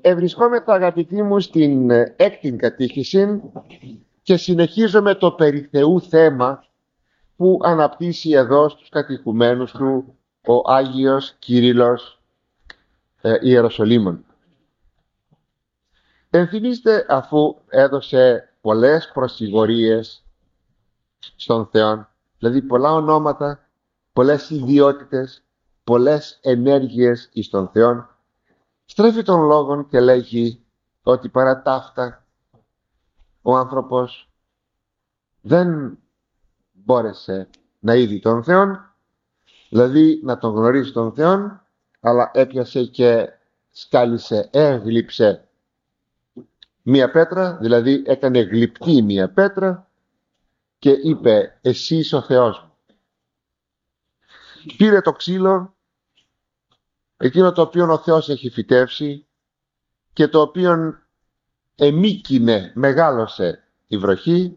Ευρισκόμεθα, αγαπητοί μου, στην έκτη κατήχηση και συνεχίζουμε το περί Θεού θέμα που αναπτύσσει εδώ στους κατηχουμένους του ο Άγιος Κύριλλος Ιεροσολύμων. Ενθυμίστε, αφού έδωσε πολλές προσηγορίες στον Θεό, δηλαδή πολλά ονόματα, πολλές ιδιότητες, πολλές ενέργειες εις τον Θεό, στρέφει τον λόγον και λέγει ότι παρά ταύτα ο άνθρωπος δεν μπόρεσε να είδει τον Θεό, δηλαδή να τον γνωρίσει τον Θεό, αλλά έπιασε και σκάλισε, έγλειψε μία πέτρα, δηλαδή έκανε γλυπτή μία πέτρα και είπε «Εσύ είσαι ο Θεός μου». Πήρε το ξύλο, εκείνο το οποίο ο Θεός έχει φυτεύσει και το οποίο εμίκυνε, μεγάλωσε η βροχή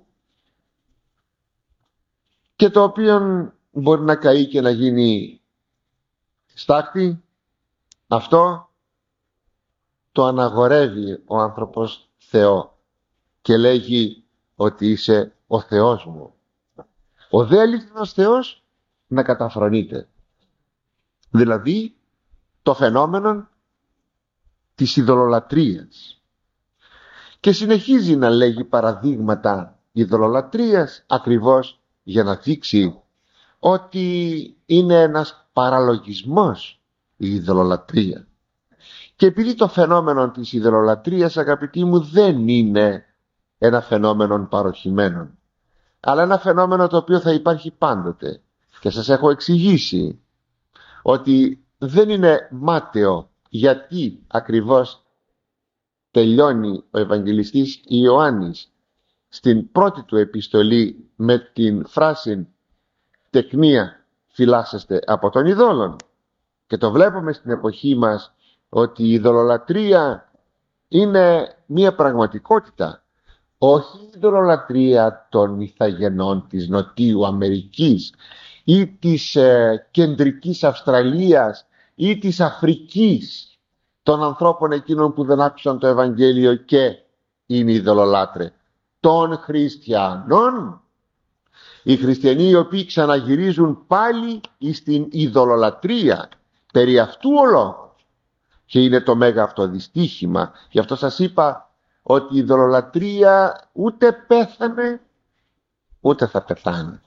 και το οποίο μπορεί να καεί και να γίνει στάχτη, αυτό το αναγορεύει ο άνθρωπος Θεό και λέγει ότι είσαι ο Θεός μου. Ο δε αληθινός Θεός να καταφρονείται. Δηλαδή το φαινόμενο της ειδωλολατρίας. Και συνεχίζει να λέγει παραδείγματα ειδωλολατρίας ακριβώς για να δείξει ότι είναι ένας παραλογισμός η ειδωλολατρία. Και επειδή το φαινόμενο της ειδωλολατρίας, αγαπητοί μου, δεν είναι ένα φαινόμενο παροχημένο, αλλά ένα φαινόμενο το οποίο θα υπάρχει πάντοτε. Και σας έχω εξηγήσει ότι δεν είναι μάταιο γιατί ακριβώς τελειώνει ο Ευαγγελιστής Ιωάννης στην πρώτη του επιστολή με την φράση «τεκνία φυλάσσεστε από των ειδόλων». Και το βλέπουμε στην εποχή μας ότι η ειδωλολατρία είναι μία πραγματικότητα. Όχι η ειδωλολατρία των ηθαγενών της Νοτιού Αμερικής ή της κεντρικής Αυστραλίας ή της Αφρικής, των ανθρώπων εκείνων που δεν άκουσαν το Ευαγγέλιο και είναι ειδωλολάτρε. Των χριστιανών, οι χριστιανοί οι οποίοι ξαναγυρίζουν πάλι στην ειδωλολατρία, περί αυτού ο λόγος. Και είναι το μέγα αυτό δυστύχημα. Γι' αυτό σας είπα ότι η ειδωλολατρία ούτε πέθανε ούτε θα πεθάνει,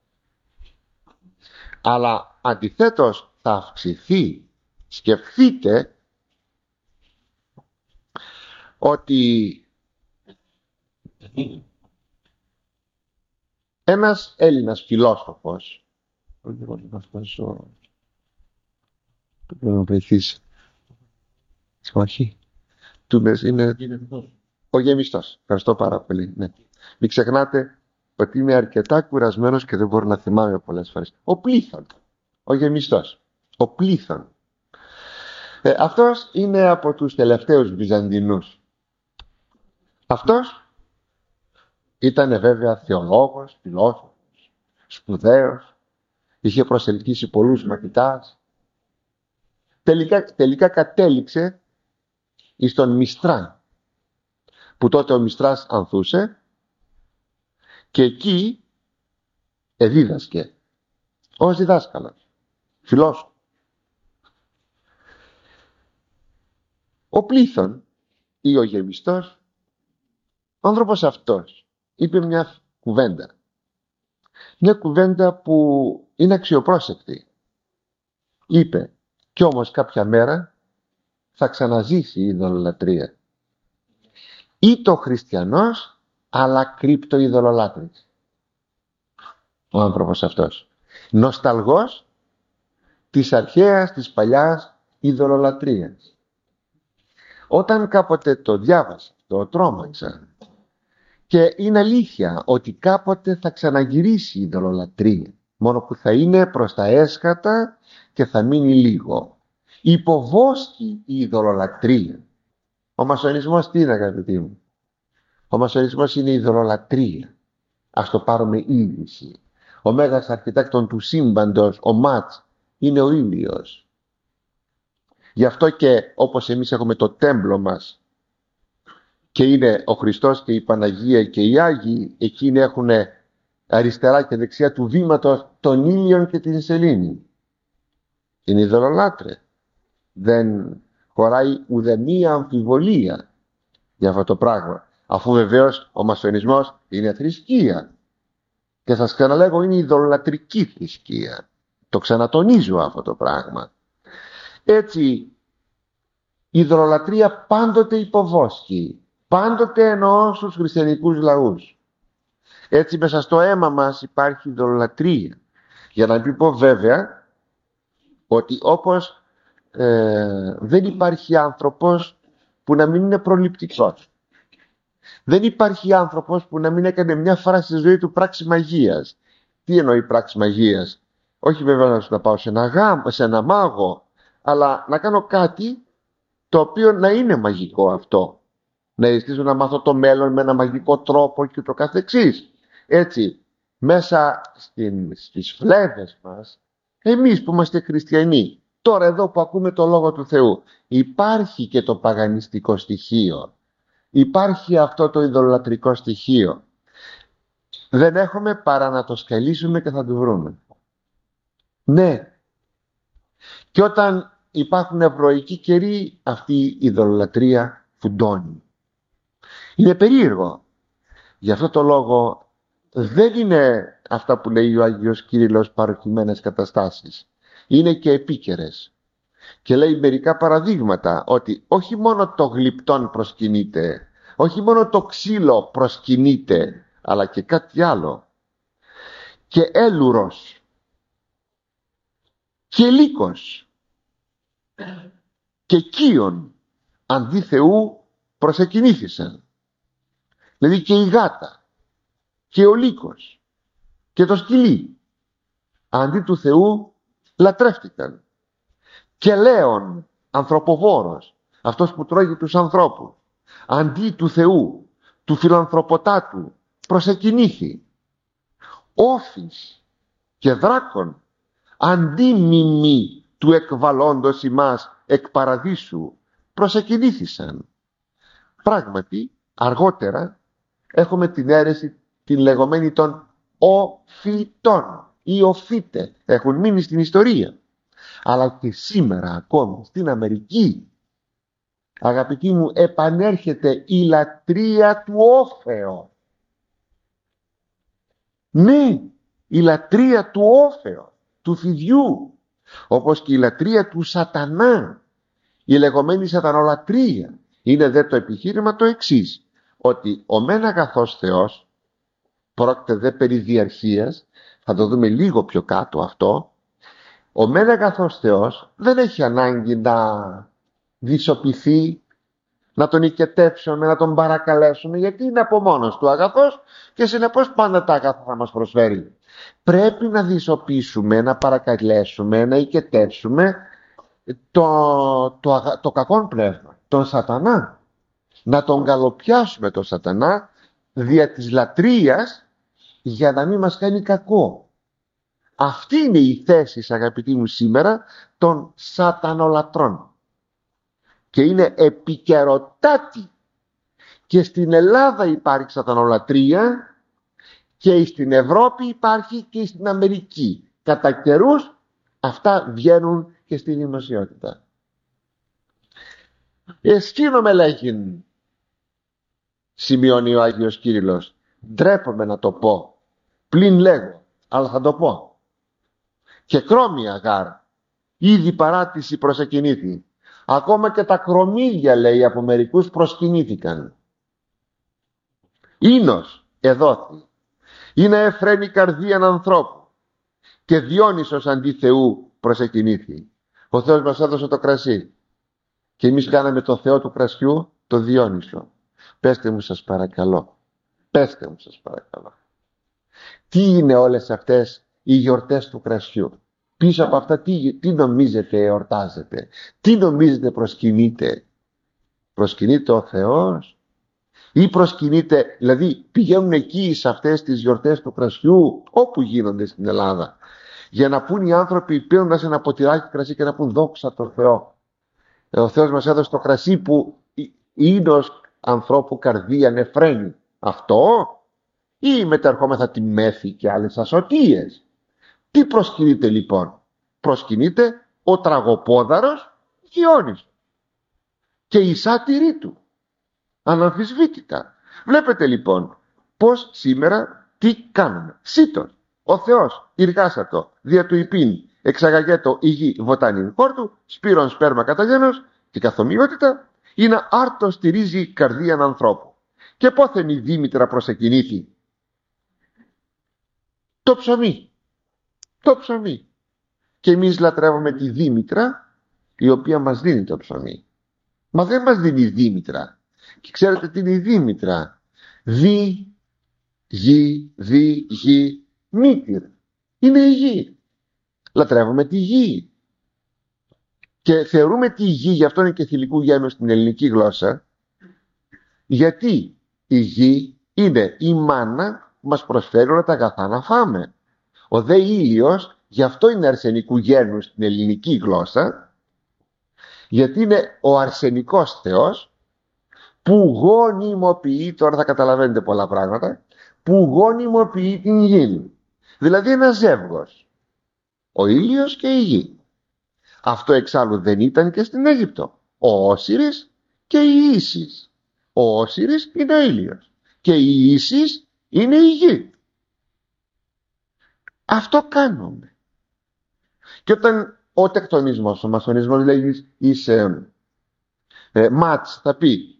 αλλά αντιθέτως θα αυξηθεί. Σκεφτείτε ότι ένας Έλληνας φιλόσοφος, είναι ο Γεμιστός. Ευχαριστώ πάρα πολύ. Ναι. Μην ξεχνάτε ότι είμαι αρκετά κουρασμένος και δεν μπορώ να θυμάμαι πολλές φορές. Ο Πλήθων, ο Γεμιστός, ο Πλήθων. Αυτός είναι από τους τελευταίους Βυζαντινούς. Αυτός ήταν βέβαια θεολόγος, φιλόσοφος, σπουδαίος, είχε προσελκύσει πολλούς μαθητάς. Τελικά κατέληξε εις τον Μιστρά, που τότε ο Μιστράς ανθούσε και εκεί εδίδασκε ως διδάσκαλος, φιλόσοφος. Ο Πλήθων ή ο Γεμιστός, ο άνθρωπος αυτός είπε μια κουβέντα. Μια κουβέντα που είναι αξιοπρόσεκτη. Είπε κι όμως κάποια μέρα θα ξαναζήσει η ειδωλολατρία. Ή το χριστιανός αλλά κρύπτο ειδωλολάτρης. Ο άνθρωπος αυτός. Νοσταλγός της αρχαίας, της παλιάς ειδωλολατρίας. Όταν κάποτε το διάβασα, το τρόμαξα. Και είναι αλήθεια ότι κάποτε θα ξαναγυρίσει η ειδωλολατρία. Μόνο που θα είναι προς τα έσχατα και θα μείνει λίγο. Υποβόσκει η ειδωλολατρία. Ο μασονισμός τι είναι, αγαπητοί μου? Ο μασονισμός είναι η ειδωλολατρία. Ας το πάρουμε είδηση. Ο μέγας αρχιτέκτον του σύμπαντος, ο Μάτς, είναι ο ήλιος. Γι' αυτό και όπως εμείς έχουμε το τέμπλο μας και είναι ο Χριστός και η Παναγία και οι Άγιοι, εκείνοι έχουν αριστερά και δεξιά του βήματος τον ήλιον και την σελήνη. Είναι ειδωλολάτρε. Δεν χωράει ουδεμία αμφιβολία για αυτό το πράγμα. Αφού βεβαίως ο μασονισμός είναι θρησκεία. Και σας ξαναλέγω, είναι ειδωλολατρική θρησκεία. Το ξανατονίζω αυτό το πράγμα. Έτσι, η ειδωλολατρία πάντοτε υποβόσκει. Πάντοτε εννοώ στους χριστιανικούς λαούς. Έτσι μέσα στο αίμα μας υπάρχει ειδωλολατρία. Για να μην πω βέβαια ότι όπως δεν υπάρχει άνθρωπος που να μην είναι προληπτικός. Δεν υπάρχει άνθρωπος που να μην έκανε μια φορά στη ζωή του πράξη μαγείας. Τι εννοεί πράξη μαγείας? Όχι βέβαια να πάω σε ένα μάγο, αλλά να κάνω κάτι το οποίο να είναι μαγικό αυτό. Να ζητήσω να μάθω το μέλλον με ένα μαγικό τρόπο και το καθεξής. Έτσι, μέσα στις φλέβες μας, εμείς που είμαστε χριστιανοί, τώρα εδώ που ακούμε το Λόγο του Θεού, υπάρχει και το παγανιστικό στοιχείο. Υπάρχει αυτό το ειδωλολατρικό στοιχείο. Δεν έχουμε παρά να το σκαλίσουμε και θα το βρούμε. Ναι. Και όταν υπάρχουν ευρωϊκοί καιροί, αυτή η ειδωλολατρία φουντώνει. Είναι περίεργο. Γι' αυτό το λόγο δεν είναι αυτά που λέει ο Άγιος Κύριλλος παροχημένες καταστάσεις. Είναι και επίκαιρες. Και λέει μερικά παραδείγματα ότι όχι μόνο το γλυπτόν προσκυνείται, όχι μόνο το ξύλο προσκυνείται, αλλά και κάτι άλλο. Και έλουρος και λύκος και κύον αντί Θεού προσεκινήθησαν. Δηλαδή και η γάτα και ο λύκος και το σκυλί αντί του Θεού λατρεύτηκαν. Και λέον ανθρωποβόρος, αυτός που τρώγει τους ανθρώπους, αντί του Θεού, του φιλανθρωποτάτου, προσεκινήθη. Όφης και δράκων, αντί μιμή του εκβαλώντος ημάς εκ παραδείσου, προσεκινήθησαν. Πράγματι, αργότερα έχουμε την αίρεση την λεγόμενη των οφητών. Οι οφίτε έχουν μείνει στην ιστορία. Αλλά και σήμερα ακόμη στην Αμερική, αγαπητοί μου, επανέρχεται η λατρεία του όφεο. Ναι, η λατρεία του όφεο, του φιδιού, όπως και η λατρεία του σατανά, η λεγόμενη σατανολατρεία. Είναι δε το επιχείρημα το εξής, ότι ο μεν αγαθός Θεός, πρόκειται δε περί διαρχίας, θα το δούμε λίγο πιο κάτω αυτό, ο μεν αγαθός Θεός δεν έχει ανάγκη να δυσοπιθεί, να τον οικετεύσουμε, να τον παρακαλέσουμε, γιατί είναι από μόνος του αγαθός και συνεπώς πάντα τα αγαθά θα μας προσφέρει. Πρέπει να δυσοπίσουμε, να παρακαλέσουμε, να οικετεύσουμε το κακόν πνεύμα, τον σατανά. Να τον καλοπιάσουμε τον σατανά δια της λατρείας για να μην μας κάνει κακό. Αυτή είναι η θέση, αγαπητοί μου, σήμερα των σατανολατρών. Και είναι επικαιροτάτη. Και στην Ελλάδα υπάρχει σατανολατρία και στην Ευρώπη υπάρχει και στην Αμερική. Κατά καιρούς αυτά βγαίνουν και στη δημοσιότητα. Εσκήνομαι λέγειν, σημειώνει ο Άγιος Κύριλλος. Ντρέπομαι να το πω, πλην λέγω, αλλά θα το πω. Και κρόμια γάρ, ήδη παράτηση προσεκινήθη. Ακόμα και τα κρομίδια, λέει, από μερικούς προσκυνήθηκαν. Ίνος εδόθη, είναι εφραίνει καρδίαν ανθρώπου, και Διόνυσος αντί Θεού προσεκινήθη. Ο Θεός μας έδωσε το κρασί και εμείς κάναμε το Θεό του κρασιού, το Διόνυσο. Πέστε μου σας παρακαλώ, πέστε μου σας παρακαλώ, τι είναι όλες αυτές οι γιορτές του κρασιού? Πίσω από αυτά τι νομίζετε εορτάζετε? Τι νομίζετε προσκυνείτε? Προσκυνείται ο Θεός? Ή προσκυνείται, δηλαδή πηγαίνουν εκεί σε αυτές τις γιορτές του κρασιού, όπου γίνονται στην Ελλάδα, για να πούν οι άνθρωποι πίνοντας ένα ποτηράκι κρασί και να πούν δόξα τω Θεώ? Ο Θεός μας έδωσε το κρασί που είναι ως ανθρώπου καρδία νεφραίνει. Αυτό ή μετερχόμεθα τη μέθη και άλλες ασωτίες? Τι προσκυνείται λοιπόν? Προσκυνείται ο τραγοπόδαρος Διόνυσος και η σάτυρή του, αναμφισβήτητα. Βλέπετε λοιπόν πως σήμερα τι κάνουμε. Σίτος ο Θεός ηργάσατο δια του υπήν εξαγαγέτο η γη βοτάνιν χόρτου, σπύρον σπέρμα κατά γένος και καθομοιότητα, είναι άρτο στηρίζει καρδίαν ανθρώπου. Και πόθεν η Δήμητρα προσεκινήθη? Το ψωμί. Το ψωμί. Και εμείς λατρεύουμε τη Δήμητρα, η οποία μας δίνει το ψωμί. Μα δεν μας δίνει η Δήμητρα. Και ξέρετε τι είναι η Δήμητρα? Γη, μήτυρ. Είναι η γη. Λατρεύουμε τη γη. Και θεωρούμε τη γη, γι' αυτό είναι και θηλυκού γένους στην ελληνική γλώσσα, γιατί η γη είναι η μάνα που μας προσφέρει όλα τα αγαθά να φάμε. Ο δε ήλιος, γι' αυτό είναι αρσενικού γένους στην ελληνική γλώσσα, γιατί είναι ο αρσενικός Θεός που γονιμοποιεί, τώρα θα καταλαβαίνετε πολλά πράγματα, που γονιμοποιεί την γη. Δηλαδή ένα ζεύγος, ο ήλιος και η γη. Αυτό εξάλλου δεν ήταν και στην Αίγυπτο. Ο Όσιρης και η Ίσης. Ο Όσιρης είναι ο ήλιος και η Ίσης είναι η γη. Αυτό κάνουμε. Και όταν ο τεκτονισμός, ο μασονισμός λέγει μάτς, θα πει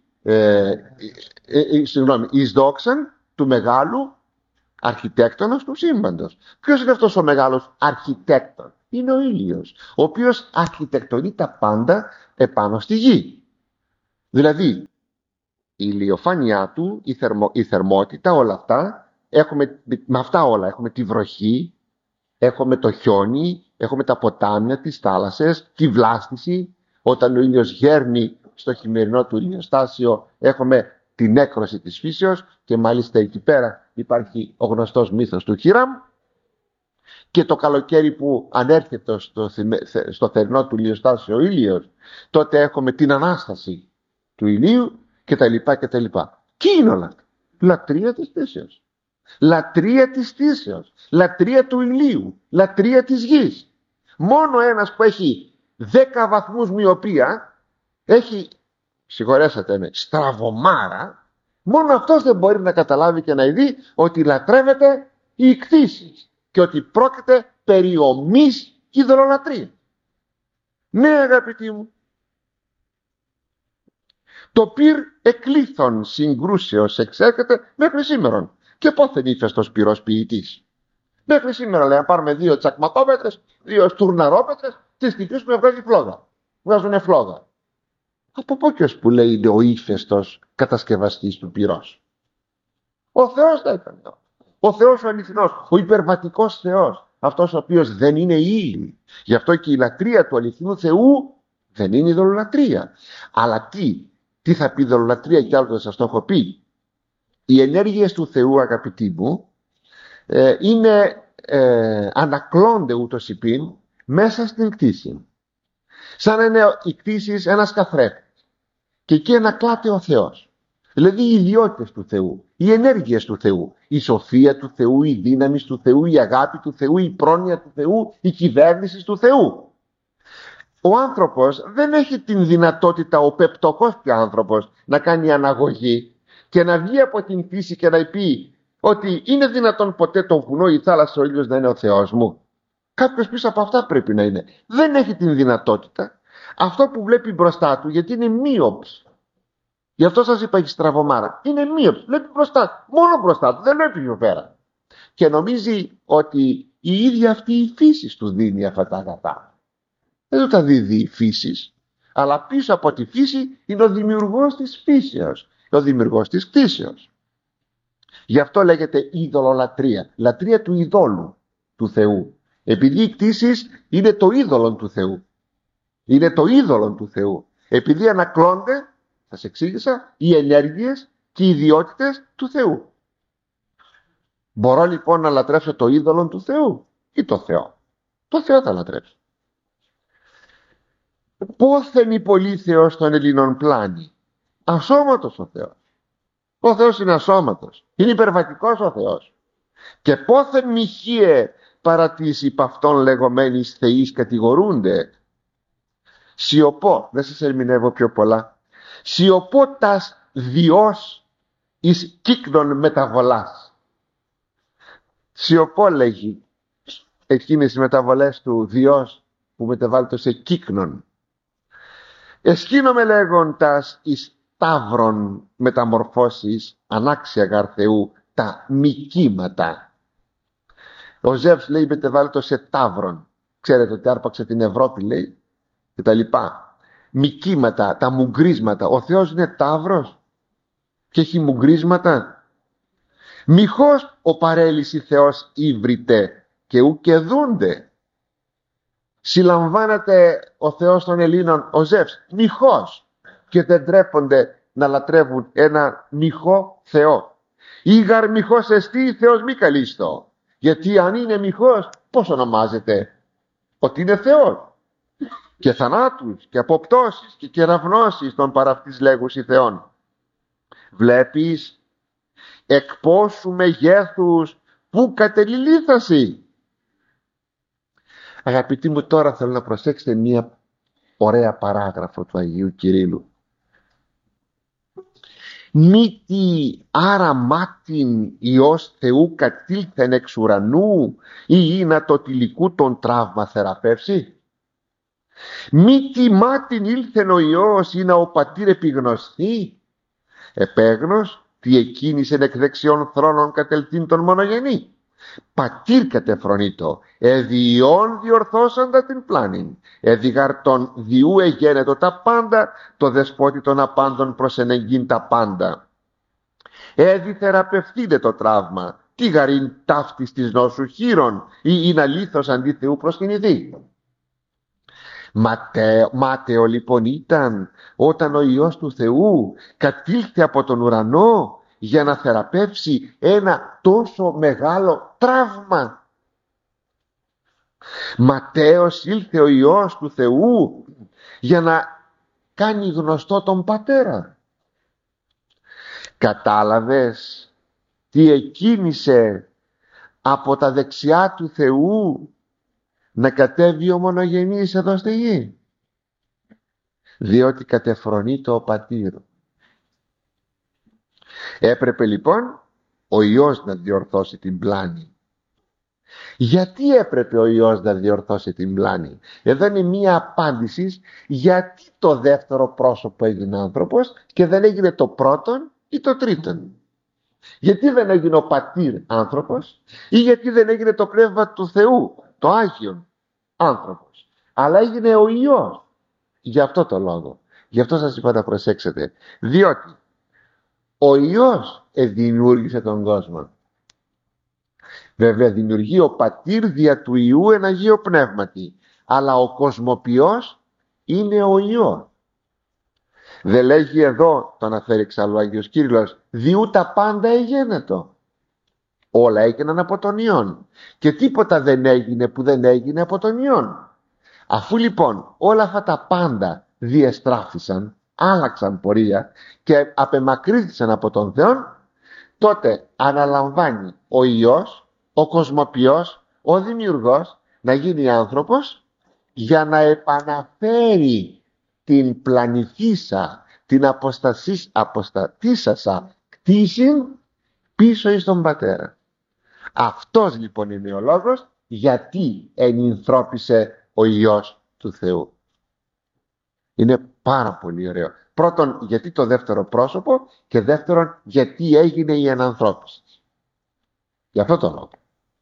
εις δόξαν του μεγάλου αρχιτέκτονος του σύμπαντος. Ποιος είναι αυτός ο μεγάλος αρχιτέκτον? Είναι ο ήλιος, ο οποίος αρχιτεκτονεί τα πάντα επάνω στη γη. Δηλαδή η ηλιοφάνειά του, η θερμότητα, όλα αυτά, με αυτά όλα έχουμε τη βροχή, έχουμε το χιόνι, έχουμε τα ποτάμια, τις θάλασσες, τη βλάστηση. Όταν ο ήλιος γέρνει στο χειμερινό του ηλιοστάσιο, έχουμε την νέκρωση της φύσεως, και μάλιστα εκεί πέρα υπάρχει ο γνωστός μύθος του Χίραμ. Και το καλοκαίρι που ανέρχεται στο θερινό του ηλιοστάσιο ο ήλιος, τότε έχουμε την Ανάσταση του ηλίου κτλ. Τι είναι όλα αυτά? Λατρεία της θέσεως. Λατρεία της θέσεως. Λατρεία του ηλίου. Λατρεία της γης. Μόνο ένας που έχει 10 βαθμούς μοιοπία, έχει, συγχωρέσατε με, στραβωμάρα, μόνο αυτός δεν μπορεί να καταλάβει και να δει ότι λατρεύεται οι κτήσεις και ότι πρόκειται περί ομής ειδωλολατρία. Ναι, αγαπητοί μου, το πυρ εκλήθων συγκρούσεως εξέρχεται μέχρι σήμερον. Και πόθεν ύφεστος πυρός ποιητής? Μέχρι σήμερα, λέει, αν πάρουμε 2 τσακματόπετρες, 2 στουρναρόπετρες, τις χτυπήσουμε, βγάζει φλόγα. Βγάζουνε φλόγα. Από πού και ως που λέει είναι ο ύφεστος κατασκευαστής του πυρός? Ο Θεός τα έκανε. Ο Θεός ο αληθινός, ο υπερβατικός Θεός, αυτός ο οποίος δεν είναι ύλη. Γι' αυτό και η λατρεία του αληθινού Θεού δεν είναι ειδωλολατρεία. Αλλά τι θα πει ειδωλολατρεία? Κι άλλο θα σας το έχω πει. Οι ενέργειες του Θεού, αγαπητοί μου, ανακλώνται ούτως υπήν μέσα στην κτήση. Σαν να είναι η κτήση ένας καθρέφτης. Και εκεί ανακλάται ο Θεός. Δηλαδή οι ιδιότητες του Θεού, οι ενέργειες του Θεού, η σοφία του Θεού, η δύναμη του Θεού, η αγάπη του Θεού, η πρόνοια του Θεού, η κυβέρνηση του Θεού. Ο άνθρωπος δεν έχει την δυνατότητα, ο πεπτωχός πια άνθρωπος, να κάνει αναγωγή και να βγει από την φύση και να πει ότι είναι δυνατόν ποτέ το βουνό, η θάλασσα, ο ήλιος να είναι ο Θεός μου? Κάποιος πίσω από αυτά πρέπει να είναι. Δεν έχει την δυνατότητα. Αυτό που βλέπει μπροστά του, γιατί είναι μείοψη. Γι' αυτό σας είπα, έχει στραβωμάρα. Είναι μείοψη. Βλέπει μπροστά. Μόνο μπροστά του. Δεν βλέπει πιο πέρα. Και νομίζει ότι η ίδια αυτή η φύση του δίνει αυτά τα αγαθά. Δεν του τα δίδει η φύση. Αλλά πίσω από τη φύση είναι ο δημιουργός της φύσεως. Ο δημιουργός της κτήσεως. Γι' αυτό λέγεται ειδωλολατρεία. Λατρεία του ειδόλου του Θεού. Επειδή οι κτήσεις είναι το είδωλο του Θεού. Είναι το είδωλο του Θεού. Επειδή ανακλώνται, σας εξήγησα, οι ενέργειες και οι ιδιότητες του Θεού. Μπορώ λοιπόν να λατρέψω το είδωλο του Θεού ή το Θεό? Το Θεό θα λατρέψω. Πόθεν υπολεί Θεός των Ελλήνων πλάνη. Ασώματος ο Θεός. Ο Θεός είναι ασώματος. Είναι υπερβατικός ο Θεός. Και πόθεν μοιχείε παρά τις υπ' αυτών λεγόμενης θεείς κατηγορούνται. Σιωπώ, δεν σας ερμηνεύω πιο πολλά. Σιωπώ τας διός εις κύκνων μεταβολάς. Σιωπώ, λέγει, εκείνες οι μεταβολές του διός που μεταβάλλεται σε κύκνων. Εσκήνομαι λέγοντας εις ταύρων μεταμορφώσεις ανάξια γαρ Θεού τα μικήματα. Ο Ζεύς, λέει, μεταβάλλεται σε ταύρων. Ξέρετε ότι άρπαξε την Ευρώπη, λέει, και τα λοιπά. Μικήματα, τα μουγκρίσματα. Ο Θεός είναι ταύρος και έχει μουγκρίσματα. Μηχώς ο παρέλυση Θεός ύβριτε και ουκ δούνται. Συλλαμβάνεται ο Θεός των Ελλήνων, ο Ζεύς, μηχώς, και δεν τρέπονται να λατρεύουν ένα μηχό Θεό. Ήγαρ μηχός εστί Θεός μη καλίστο. Γιατί αν είναι μηχός, πώς ονομάζεται? Ότι είναι Θεός. Και θανάτους και αποπτώσεις και κεραυνώσεις των παραυτής λέγουσι Θεών. Βλέπεις εκ πόσου μεγέθους που κατεληλήθασι. Αγαπητοί μου, τώρα θέλω να προσέξετε μία ωραία παράγραφο του Αγίου Κυρίλλου. Μήτι άρα μάτιν Υιός Θεού κατήλθεν εξ ουρανού ή είναι το τυλικού των τραύμα θεραπεύσει? Μήτι μάτιν ήλθεν ο Υιός ή να ο πατήρ επιγνωστεί? Επέγνος τι εκκίνησεν εκ δεξιών θρόνων κατελθύν τον μονογενή. Πατήρ κατεφρονείτο, εδιών διορθώσαντα την πλάνην, εδιγαρ τον διού εγένετο τα πάντα, το δεσπότη των απάντων προσενεγγύν τα πάντα. Έδι θεραπευθείτε το τραύμα, τι γαρήν ταύτης της νόσου χείρων, ή είναι αλήθως αντί Θεού προσκυνηθεί. Μάταιο λοιπόν ήταν όταν ο Υιός του Θεού κατήλθε από τον ουρανό για να θεραπεύσει ένα τόσο μεγάλο τραύμα. Ματέος ήλθε ο Υιός του Θεού για να κάνει γνωστό τον Πατέρα. Κατάλαβες τι εκκίνησε από τα δεξιά του Θεού να κατέβει ο μονογενής εδώ στη γη? Διότι κατεφρονείτο ο Πατήρ. Έπρεπε λοιπόν ο Υιός να διορθώσει την πλάνη. Γιατί έπρεπε ο Υιός να διορθώσει την πλάνη? Εδώ είναι μία απάντηση γιατί το δεύτερο πρόσωπο έγινε άνθρωπος και δεν έγινε το πρώτον ή το τρίτον. Γιατί δεν έγινε ο Πατήρ άνθρωπος ή γιατί δεν έγινε το Πνεύμα του Θεού, το Άγιον, άνθρωπος, αλλά έγινε ο Υιός. Γι' αυτό το λόγο. Γι' αυτό σας είπα να προσέξετε. Διότι ο Υιός δημιούργησε τον κόσμο. Βέβαια δημιουργεί ο Πατήρ δια του Υιού εν Αγίο Πνεύματι, αλλά ο κοσμοποιός είναι ο Υιός. Δεν λέγει εδώ, το αναφέρει εξάλλου ο Άγιος Κύριλλος, διού τα πάντα εγένετο. Όλα έγιναν από τον Υιόν και τίποτα δεν έγινε που δεν έγινε από τον Υιόν. Αφού λοιπόν όλα αυτά τα πάντα διεστράφησαν, άλλαξαν πορεία και απεμακρύνθησαν από τον Θεό, τότε αναλαμβάνει ο Υιός, ο κοσμοποιός, ο δημιουργός να γίνει άνθρωπος για να επαναφέρει την πλανηθήσα, την αποστατήσασα κτήση πίσω εις τον Πατέρα. Αυτός λοιπόν είναι ο λόγος γιατί ενυνθρώπισε ο Υιός του Θεού. Είναι πάρα πολύ ωραίο. Πρώτον, γιατί το δεύτερο πρόσωπο, και δεύτερον, γιατί έγινε η ενανθρώπιση. Γι' αυτό το λόγο.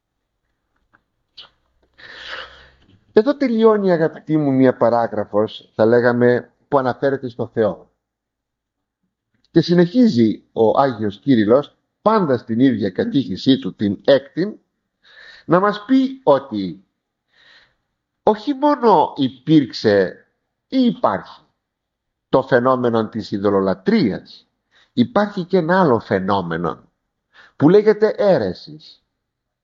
Εδώ τελειώνει, αγαπητοί μου, μία παράγραφος, θα λέγαμε, που αναφέρεται στο Θεό. Και συνεχίζει ο Άγιος Κύριλλος, πάντα στην ίδια κατήχησή του, την έκτη, να μας πει ότι όχι μόνο υπήρξε ή υπάρχει το φαινόμενο της ειδωλολατρίας, υπάρχει και ένα άλλο φαινόμενο που λέγεται αίρεσης.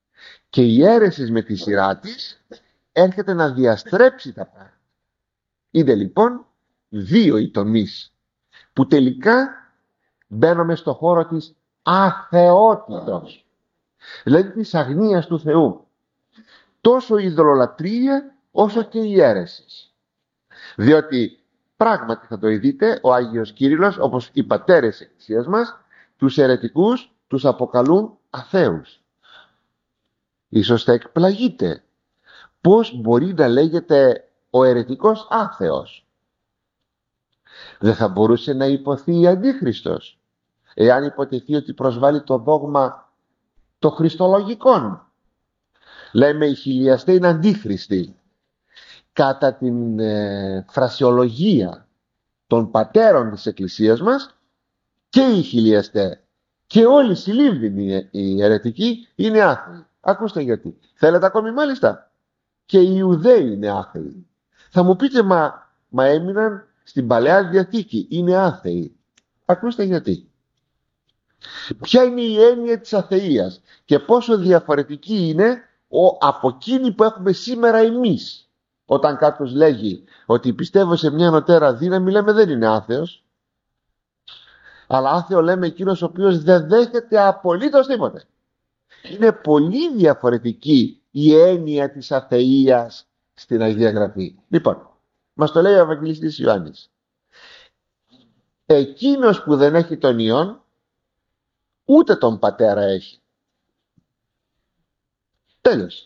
Και η αίρεσης με τη σειρά της έρχεται να διαστρέψει τα πράγματα. Είναι λοιπόν δύο οι τομείς που τελικά μπαίνουμε στο χώρο της αθεότητος, δηλαδή της αγνίας του Θεού, τόσο η ειδωλολατρία όσο και η αίρεση. Διότι πράγματι θα το δείτε, ο Άγιος Κύριλλος, όπως οι πατέρες της Εκκλησίας μας, τους αιρετικούς τους αποκαλούν αθέους. Ίσως θα εκπλαγείτε πώς μπορεί να λέγεται ο αιρετικός άθεος. Δεν θα μπορούσε να υποθεί αντίχριστος, εάν υποτεθεί ότι προσβάλλει το δόγμα των χριστολογικών. Λέμε οι χιλιαστές είναι αντίχριστοι. Κατά την φρασιολογία των πατέρων της Εκκλησίας μας, και οι χιλιαστές και όλοι οι συλλήβδινοι οι αιρετικοί είναι άθεοι. Ακούστε γιατί. Θέλετε ακόμη μάλιστα? Και οι Ιουδαίοι είναι άθεοι. Θα μου πείτε μα έμειναν στην Παλαιά Διαθήκη, είναι άθεοι. Ακούστε γιατί. Ποια είναι η έννοια της αθείας και πόσο διαφορετική είναι από εκείνη που έχουμε σήμερα εμείς. Όταν κάποιος λέγει ότι πιστεύω σε μια ανωτέρα δύναμη, λέμε δεν είναι άθεος. Αλλά άθεο λέμε εκείνος ο οποίος δεν δέχεται απολύτως τίποτε. Είναι πολύ διαφορετική η έννοια της αθείας στην Αγία Γραφή. Λοιπόν, μας το λέει ο Ευαγγελιστής Ιωάννης. Εκείνος που δεν έχει τον Υιόν, ούτε τον Πατέρα έχει. Τέλος.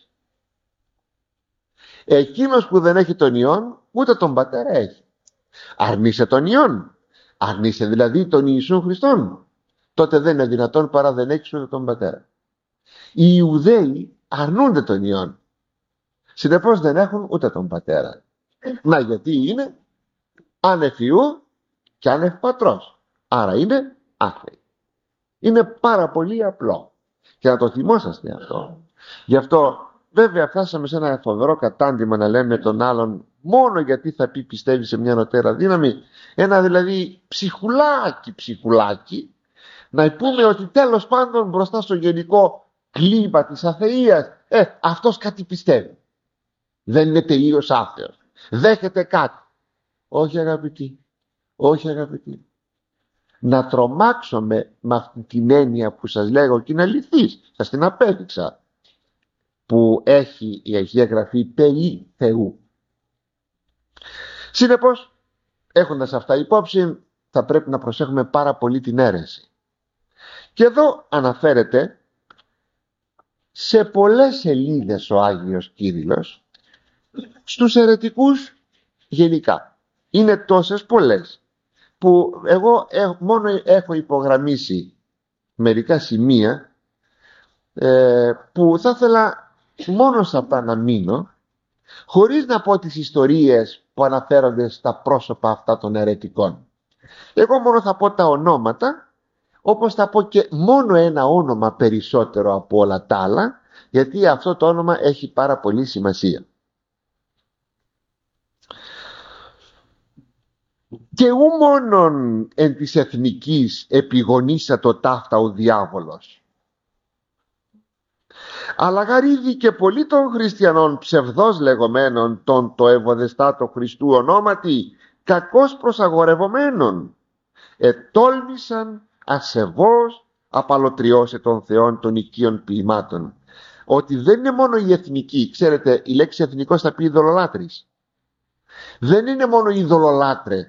Εκείνος που δεν έχει τον Υιόν, ούτε τον Πατέρα έχει. Αρνείσαι τον Υιόν, αρνείσαι δηλαδή τον Ιησού Χριστόν, τότε δεν είναι δυνατόν παρά δεν έχεις ούτε τον Πατέρα. Οι Ιουδαίοι αρνούνται τον Υιόν, συνεπώς δεν έχουν ούτε τον Πατέρα. Να, γιατί είναι άνευ Υιού και άνευ Πατρός, άρα είναι άθεοι. Είναι πάρα πολύ απλό και να το θυμόσαστε αυτό. Γι' αυτό βέβαια φτάσαμε σε ένα φοβερό κατάντημα να λέμε τον άλλον μόνο γιατί θα πει πιστεύει σε μια ανωτέρα δύναμη, ένα δηλαδή ψυχουλάκι, να πούμε ότι τέλος πάντων μπροστά στο γενικό κλίμα της αθείας, αυτός κάτι πιστεύει. Δεν είναι τελείως άθεος. Δέχεται κάτι. Όχι αγαπητοί, όχι αγαπητοί. Να τρομάξουμε με αυτή την έννοια που σας λέγω και είναι αληθής, σας την απέδειξα, που έχει η Αγία Γραφή περί Θεού. Συνεπώς, έχοντας αυτά υπόψη, θα πρέπει να προσέχουμε πάρα πολύ την αίρεση. Και εδώ αναφέρεται σε πολλές σελίδες ο Άγιος Κύριλλος στους αιρετικούς γενικά. Είναι τόσες πολλές που εγώ μόνο έχω υπογραμμίσει μερικά σημεία που θα ήθελα μόνο σε αυτά να μείνω, χωρίς να πω τις ιστορίες που αναφέρονται στα πρόσωπα αυτά των αιρετικών. Εγώ μόνο θα πω τα ονόματα, όπως θα πω και μόνο ένα όνομα περισσότερο από όλα τα άλλα, γιατί αυτό το όνομα έχει πάρα πολύ σημασία. Και ου μόνον εν της εθνικής επιγονίσα το ταύτα ο διάβολος, αλλά γαρίδι και πολλοί των χριστιανών ψευδός λεγόμενων των το ευωδεστάτο Χριστού ονόματι κακώς προσαγορευομένων ετόλμησαν ασεβώς απαλωτριώσει των θεών των οικείων ποιημάτων. Ότι δεν είναι μόνο η εθνική, ξέρετε η λέξη εθνικός θα πει ειδωλολάτρης. Δεν είναι μόνο οι ειδωλολάτρε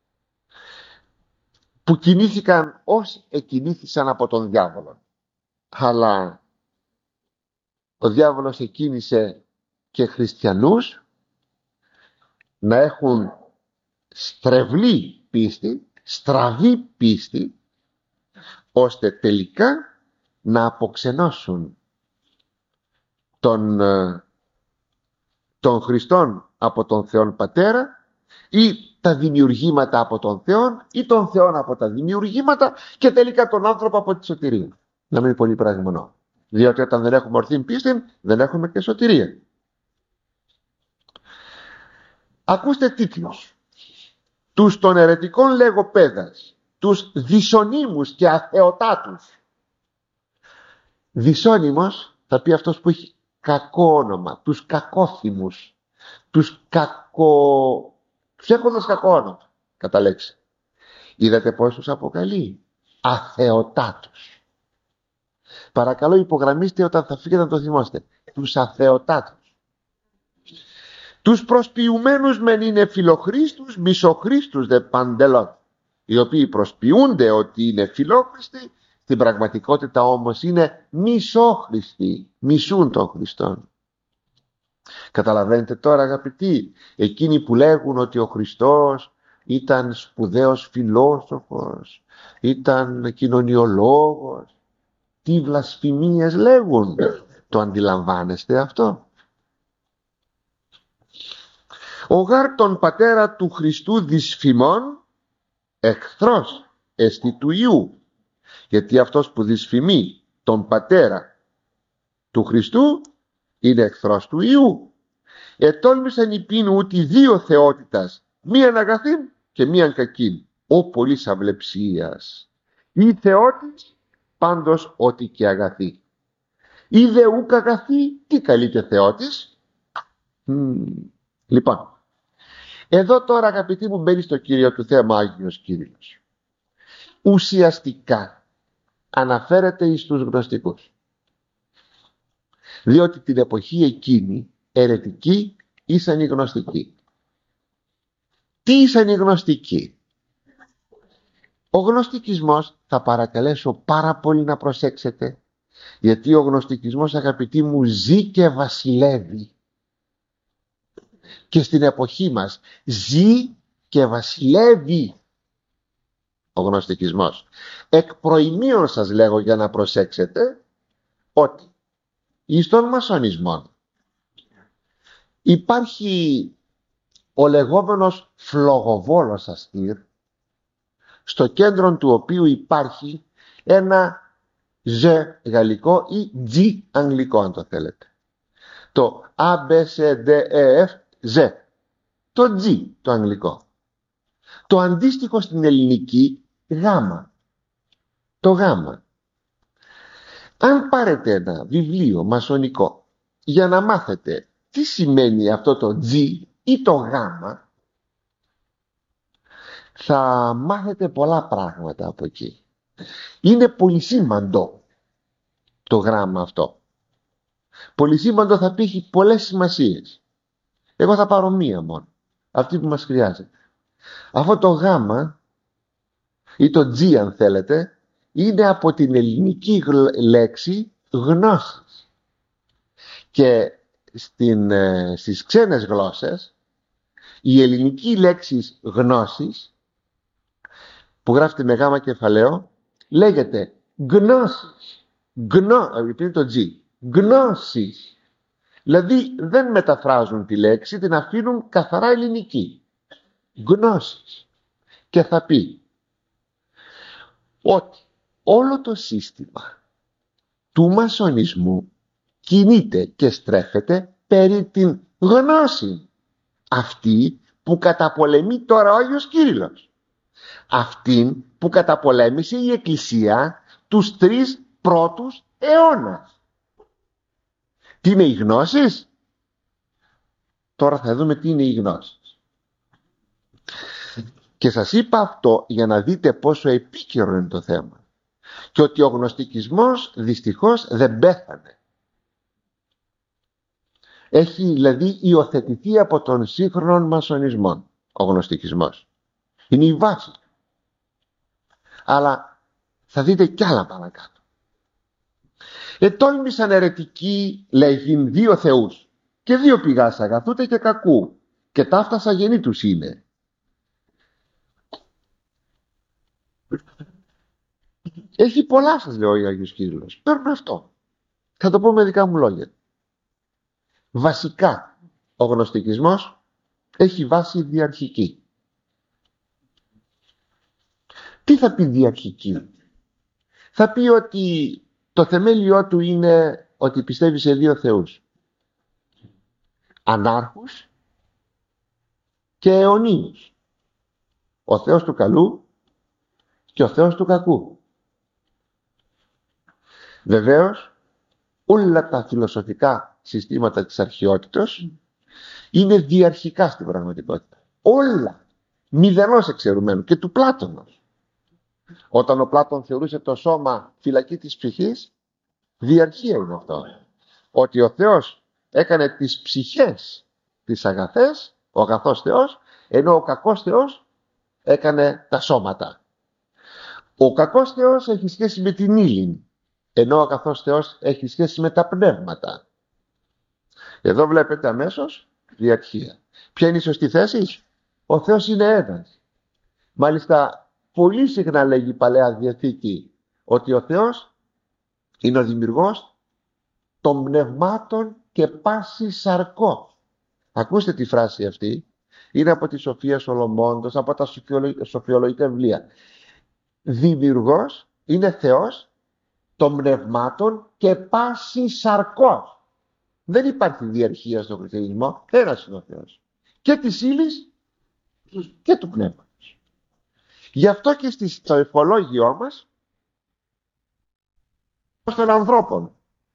που κινήθηκαν όσοι εκινήθησαν από τον διάβολο, αλλά ο διάβολος εκκίνησε και χριστιανούς να έχουν στρεβλή πίστη, στραβή πίστη, ώστε τελικά να αποξενώσουν τον Χριστόν από τον Θεόν Πατέρα, ή τα δημιουργήματα από τον Θεόν, ή τον Θεόν από τα δημιουργήματα, και τελικά τον άνθρωπο από τη σωτηρία. Να μην είναι πολύ πράγμα. Διότι όταν δεν έχουμε ορθή πίστη, δεν έχουμε και σωτηρία. Ακούστε τίτλος. Τους των αιρετικών λεγοπαίδας, τους δυσονύμους και αθεοτάτους. Δυσόνυμος θα πει αυτός που έχει κακό όνομα, τους κακόθυμους, τους Τους έχοντας κακό όνομα, κατά λέξη. Είδατε πώς τους αποκαλεί? Αθεοτάτους. Παρακαλώ υπογραμμίστε όταν θα φύγετε να το θυμάστε. Τους αθεοτάτους. Τους προσποιουμένους μεν είναι φιλοχρήστους, μισοχρήστους δε παντελών. Οι οποίοι προσποιούνται ότι είναι φιλόχρηστοι, στην πραγματικότητα όμως είναι μισόχρηστοι, μισούν τον Χριστόν. Καταλαβαίνετε τώρα αγαπητοί, εκείνοι που λέγουν ότι ο Χριστός ήταν σπουδαίος φιλόσοφος, ήταν κοινωνιολόγος, τι βλασφημίες λέγουν. Το αντιλαμβάνεστε αυτό? Ο γάρ τον πατέρα του Χριστού δυσφημών εχθρός εστι του Ιού, γιατί αυτός που δυσφημεί τον πατέρα του Χριστού είναι εχθρός του Ιού. Ετόλμησαν υπήν ούτι δύο θεότητας, μίαν αγαθήν και μίαν κακήν, ο πολύς αυλεψίας. Η θεότης πάντως ότι και αγαθή. Η δε ουκ αγαθή, τι καλείται θεότης? Λοιπόν, εδώ τώρα αγαπητοί μου μπαίνει στο κύριο του θέμα Άγιος Κύριλλος. Ουσιαστικά αναφέρεται εις τους γνωστικούς, διότι την εποχή εκείνη αιρετικοί ήσαν οι γνωστικοί. Τι ήσαν οι γνωστικοί? Ο γνωστικισμός, θα παρακαλέσω πάρα πολύ να προσέξετε, γιατί ο γνωστικισμός αγαπητοί μου ζει και βασιλεύει και στην εποχή μας ζει και βασιλεύει ο γνωστικισμός. Εκ προημίων σας λέγω για να προσέξετε ότι εις τον μασονισμό υπάρχει ο λεγόμενος φλογοβόλος αστήρ, στο κέντρο του οποίου υπάρχει ένα Ζ γαλλικό ή G αγγλικό αν το θέλετε. Το A, B, C, D, E, F, Z. Το G το αγγλικό. Το αντίστοιχο στην ελληνική γάμα. Το γάμα. Αν πάρετε ένα βιβλίο μασονικό για να μάθετε τι σημαίνει αυτό το G ή το γάμα, θα μάθετε πολλά πράγματα από εκεί. Είναι πολυσήμαντο το γράμμα αυτό. Πολυσήμαντο θα πει, έχει πολλές σημασίες. Εγώ θα πάρω μία μόνο, αυτή που μας χρειάζεται. Αυτό το γάμα ή το G αν θέλετε, είναι από την ελληνική λέξη γνώσης. Και στις ξένες γλώσσες η ελληνική λέξη γνώσης, που γράφεται με γάμα κεφαλαίο, λέγεται γνώσης. Επειδή το G. Γνώσης. Δηλαδή δεν μεταφράζουν τη λέξη, την αφήνουν καθαρά ελληνική. Γνώσης. Και θα πει ότι όλο το σύστημα του μασονισμού κινείται και στρέφεται περί την γνώση. Αυτή που καταπολεμεί τώρα ο Άγιος Κύριλλος. Αυτήν που καταπολέμησε η Εκκλησία τους 3 πρώτους αιώνας. Τι είναι οι γνώσεις? Τώρα θα δούμε τι είναι οι γνώσεις. Και σας είπα αυτό για να δείτε πόσο επίκαιρο είναι το θέμα. Και ότι ο γνωστικισμός δυστυχώς δεν πέθανε. Έχει δηλαδή υιοθετηθεί από τον σύγχρονο μασονισμό ο γνωστικισμός. Είναι η βάση. Αλλά θα δείτε κι άλλα παρακάτω. Ετόλμησαν αιρετικοί λέγειν 2 θεούς και 2 πηγάς αγαθούτε και κακού και ταύτασα γενή τους είναι. Έχει πολλά σας λέω ο Άγιος Κύριλλος. Παίρνω αυτό. Θα το πω με δικά μου λόγια. Βασικά ο γνωστικισμός έχει βάση διαρχική. Τι θα πει διαρχική? Θα πει ότι το θεμέλιό του είναι ότι πιστεύει σε 2 θεούς. Ανάρχους και αιωνίους. Ο Θεός του καλού και ο Θεός του κακού. Βεβαίως όλα τα φιλοσοφικά συστήματα της αρχαιότητος είναι διαρχικά στην πραγματικότητα. Όλα. Μηδενός εξαιρουμένου. Και του Πλάτωνος. Όταν ο Πλάτων θεωρούσε το σώμα φυλακή της ψυχής, διαρχία είναι αυτό. Ότι ο Θεός έκανε τις ψυχές τις αγαθές, ο αγαθός Θεός, ενώ ο κακός Θεός έκανε τα σώματα. Ο κακός Θεός έχει σχέση με την ύλη, ενώ ο αγαθός Θεός έχει σχέση με τα πνεύματα. Εδώ βλέπετε αμέσως διαρχία. Ποια είναι η σωστή θέση? Ο Θεός είναι ένας. Μάλιστα πολύ συχνά λέγει η Παλαιά Διαθήκη ότι ο Θεός είναι ο δημιουργός των πνευμάτων και πάση σαρκό. Ακούστε τη φράση αυτή. Είναι από τη Σοφία Σολομώντος, από τα σοφιολογικά βιβλία. Δημιουργός είναι Θεός των πνευμάτων και πάση σαρκός. Δεν υπάρχει διαρχία στον χριστιανισμό. Ένας είναι ο Θεός. Και της ύλης και του πνεύματος. Γι' αυτό και στο ευχολόγιό μας ο Θεός των ανθρώπων.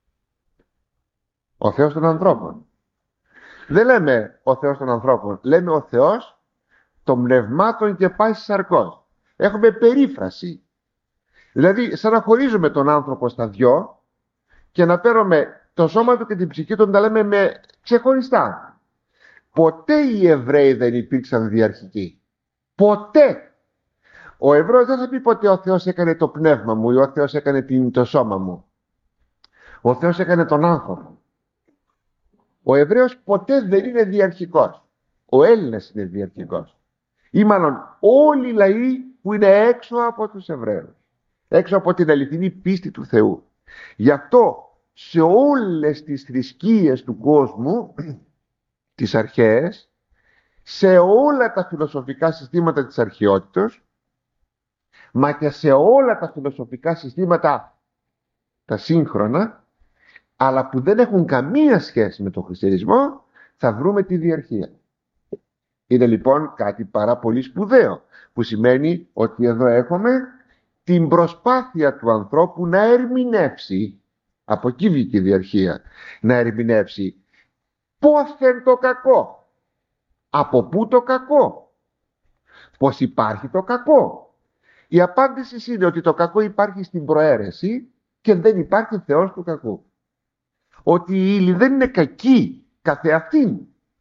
Ο Θεός των ανθρώπων. Δεν λέμε ο Θεός των ανθρώπων. Λέμε ο Θεός των πνευμάτων και πάσης σαρκός. Έχουμε περίφραση. Δηλαδή σαν να χωρίζουμε τον άνθρωπο στα δυο και να παίρνουμε το σώμα του και την ψυχή του, να τα λέμε με ξεχωριστά. Ποτέ οι Εβραίοι δεν υπήρξαν διαρχικοί. Ποτέ. Ο Εβραίος δεν θα πει ποτέ ο Θεός έκανε το πνεύμα μου ή ο Θεός έκανε το σώμα μου. Ο Θεός έκανε τον άνθρωπο. Ο Εβραίος ποτέ δεν είναι διαρχικός. Ο Έλληνας είναι διαρχικός. Ή μάλλον όλοι οι λαοί που είναι έξω από τους Εβραίους. Έξω από την αληθινή πίστη του Θεού. Γι' αυτό σε όλες τις θρησκείες του κόσμου, τις αρχαίες, σε όλα τα φιλοσοφικά συστήματα της αρχαιότητος, μα και σε όλα τα φιλοσοφικά συστήματα τα σύγχρονα, αλλά που δεν έχουν καμία σχέση με τον χριστιανισμό, θα βρούμε τη διαρχία. Είναι λοιπόν κάτι πάρα πολύ σπουδαίο, που σημαίνει ότι εδώ έχουμε την προσπάθεια του ανθρώπου να ερμηνεύσει, από εκεί βγήκε η διαρχία, να ερμηνεύσει πόθεν το κακό, από πού το κακό, πως υπάρχει το κακό. Η απάντηση είναι ότι το κακό υπάρχει στην προαίρεση και δεν υπάρχει Θεός του κακού. Ότι η ύλη δεν είναι κακή καθεαυτήν.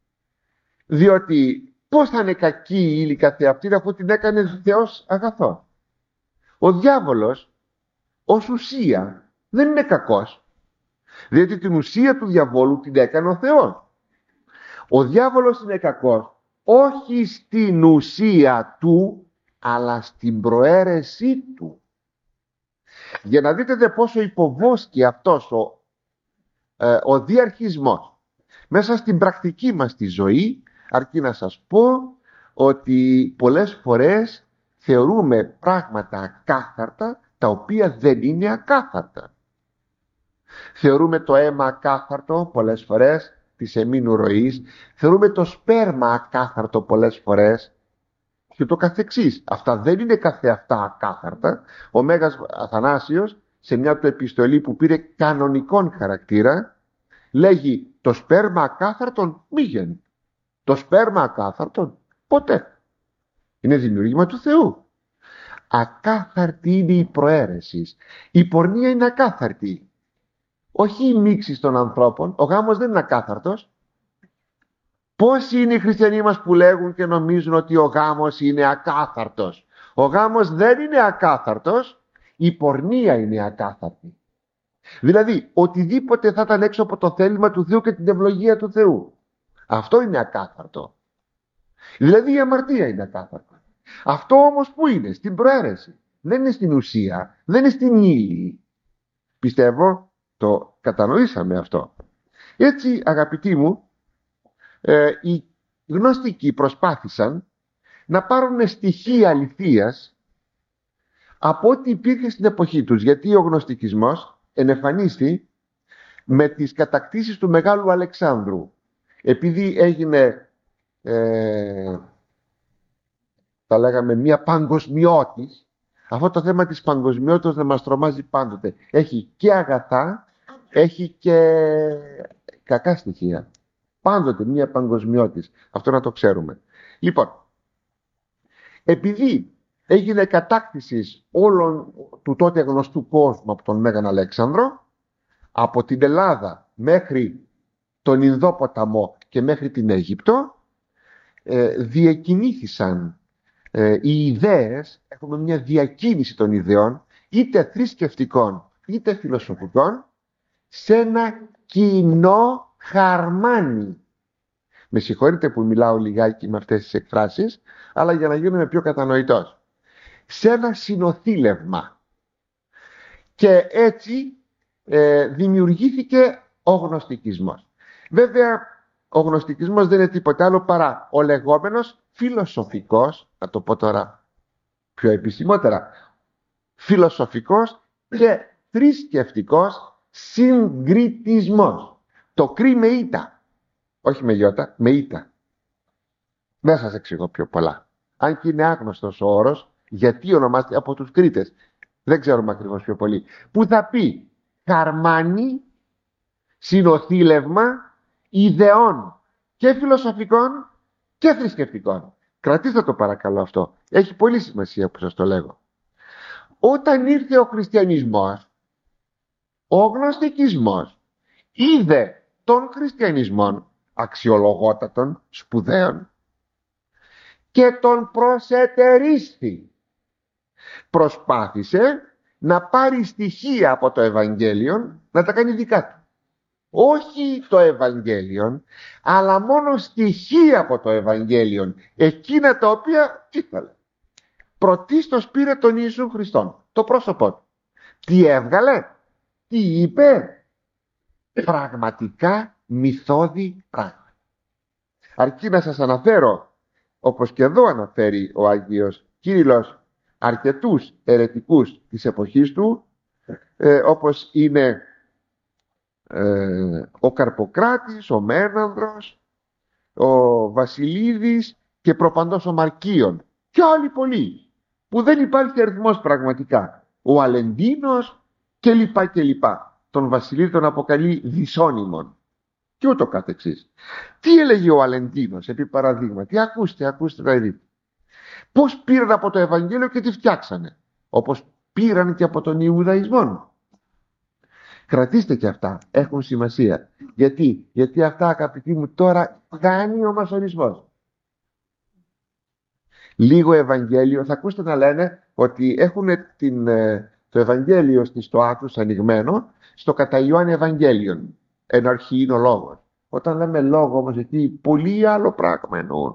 Διότι πώς θα είναι κακή η ύλη καθεαυτήν αφού την έκανε Θεός αγαθό? Ο διάβολος ως ουσία δεν είναι κακός. Διότι την ουσία του διαβόλου την έκανε ο Θεός. Ο διάβολος είναι κακός όχι στην ουσία του, αλλά στην προαίρεσή του. Για να δείτε πόσο υποβόσκει αυτός ο διαρχισμός μέσα στην πρακτική μας τη ζωή, αρκεί να σας πω ότι πολλές φορές θεωρούμε πράγματα ακάθαρτα τα οποία δεν είναι ακάθαρτα. Θεωρούμε το αίμα ακάθαρτο πολλές φορές της εμμήνου ροής, θεωρούμε το σπέρμα ακάθαρτο πολλές φορές και το καθεξής. Αυτά δεν είναι καθεαυτά ακάθαρτα. Ο Μέγας Αθανάσιος σε μια του επιστολή που πήρε κανονικόν χαρακτήρα λέγει το σπέρμα ακάθαρτον μήγεν. Το σπέρμα ακάθαρτον ποτέ. Είναι δημιούργημα του Θεού. Ακάθαρτη είναι η προαίρεση. Η πορνεία είναι ακάθαρτη. Όχι η μίξη των ανθρώπων. Ο γάμος δεν είναι ακάθαρτος. Πόσοι είναι οι χριστιανοί μας που λέγουν και νομίζουν ότι ο γάμος είναι ακάθαρτος? Ο γάμος δεν είναι ακάθαρτος. Η πορνεία είναι ακάθαρτη. Δηλαδή οτιδήποτε θα ήταν έξω από το θέλημα του Θεού και την ευλογία του Θεού, αυτό είναι ακάθαρτο. Δηλαδή η αμαρτία είναι ακάθαρτη. Αυτό όμως που είναι? Στην προαίρεση. Δεν είναι στην ουσία. Δεν είναι στην ύλη. Πιστεύω το κατανοήσαμε αυτό. Έτσι αγαπητοί μου, οι γνωστικοί προσπάθησαν να πάρουν στοιχεία αληθείας από ό,τι υπήρχε στην εποχή τους. Γιατί ο γνωστικισμός ενεφανίστη με τις κατακτήσεις του Μεγάλου Αλεξάνδρου. Επειδή έγινε θα λέγαμε μια παγκοσμιότης, αυτό το θέμα της παγκοσμιότητας δεν μας τρομάζει πάντοτε. Έχει και αγαθά, έχει και κακά στοιχεία. Πάντοτε μια παγκοσμιότης. Αυτό να το ξέρουμε. Λοιπόν, Επειδή έγινε κατάκτηση όλων του τότε γνωστού κόσμου από τον Μέγαν Αλέξανδρο, από την Ελλάδα μέχρι τον Ινδόποταμο και μέχρι την Αίγυπτο, διακινήθησαν οι ιδέες, έχουμε μια διακίνηση των ιδεών, είτε θρησκευτικών είτε φιλοσοφικών, σε ένα κοινό χαρμάνι. Με συγχωρείτε που μιλάω λιγάκι με αυτές τις εκφράσεις, αλλά για να γίνομαι πιο κατανοητός. Σε ένα συνοθήλευμα. Και έτσι δημιουργήθηκε ο γνωστικισμός. Βέβαια, ο γνωστικισμός δεν είναι τίποτα άλλο παρά ο λεγόμενος φιλοσοφικός, να το πω τώρα πιο επισημότερα, φιλοσοφικός και θρησκευτικός συγκριτισμός. Το κρί με ήτα, όχι με γιώτα, με ήτα. Δεν σας εξηγώ πιο πολλά. Αν και είναι άγνωστος ο όρος, γιατί ονομάζεται από τους Κρήτες, δεν ξέρουμε ακριβώς πιο πολύ, που θα πει χαρμάνι, συνοθήλευμα ιδεών και φιλοσοφικών και θρησκευτικών. Κρατήστε το παρακαλώ αυτό. Έχει πολύ σημασία που σας το λέγω. Όταν ήρθε ο χριστιανισμός, ο γνωστικισμός είδε τον χριστιανισμό αξιολογότατον, σπουδαίων, και τον προσετερίστη. Προσπάθησε να πάρει στοιχεία από το Ευαγγέλιο να τα κάνει δικά του. Όχι το Ευαγγέλιο, αλλά μόνο στοιχεία από το Ευαγγέλιο, εκείνα τα οποία ήθελε. Πρωτίστως πήρε τον Ιησού Χριστόν, το πρόσωπό του. Τι έβγαλε, τι είπε, πραγματικά μυθώδη πράγματα. Αρκεί να σας αναφέρω, όπως και εδώ αναφέρει ο Άγιος Κύριλλος, αρκετούς αιρετικούς της εποχής του, όπως είναι ο Καρποκράτης, ο Μένανδρος, ο Βασιλίδης και προπαντός ο Μαρκίων και άλλοι πολλοί, που δεν υπάρχει αριθμός πραγματικά. Ο Αλεντίνος και λοιπά και λοιπά. Τον Βασιλίδη τον αποκαλεί δυσόνυμον και ούτω καθεξής. Τι έλεγε ο Αλεντίνος επί παραδείγματι? Ακούστε να δείτε. Πώς πήραν από το Ευαγγέλιο και τι φτιάξανε, όπως πήραν και από τον Ιουδαϊσμό. Κρατήστε και αυτά, έχουν σημασία. Γιατί αυτά, αγαπητοί μου, τώρα κάνει ο μασονισμός. Λίγο Ευαγγέλιο, θα ακούσετε να λένε ότι έχουν το Ευαγγέλιο στη στοά τους ανοιγμένο στο κατά Ιωάννη Ευαγγέλιον. Εν αρχή είναι ο λόγος. Όταν λέμε λόγο όμως εκεί, πολύ άλλο πράγμα εννοούν.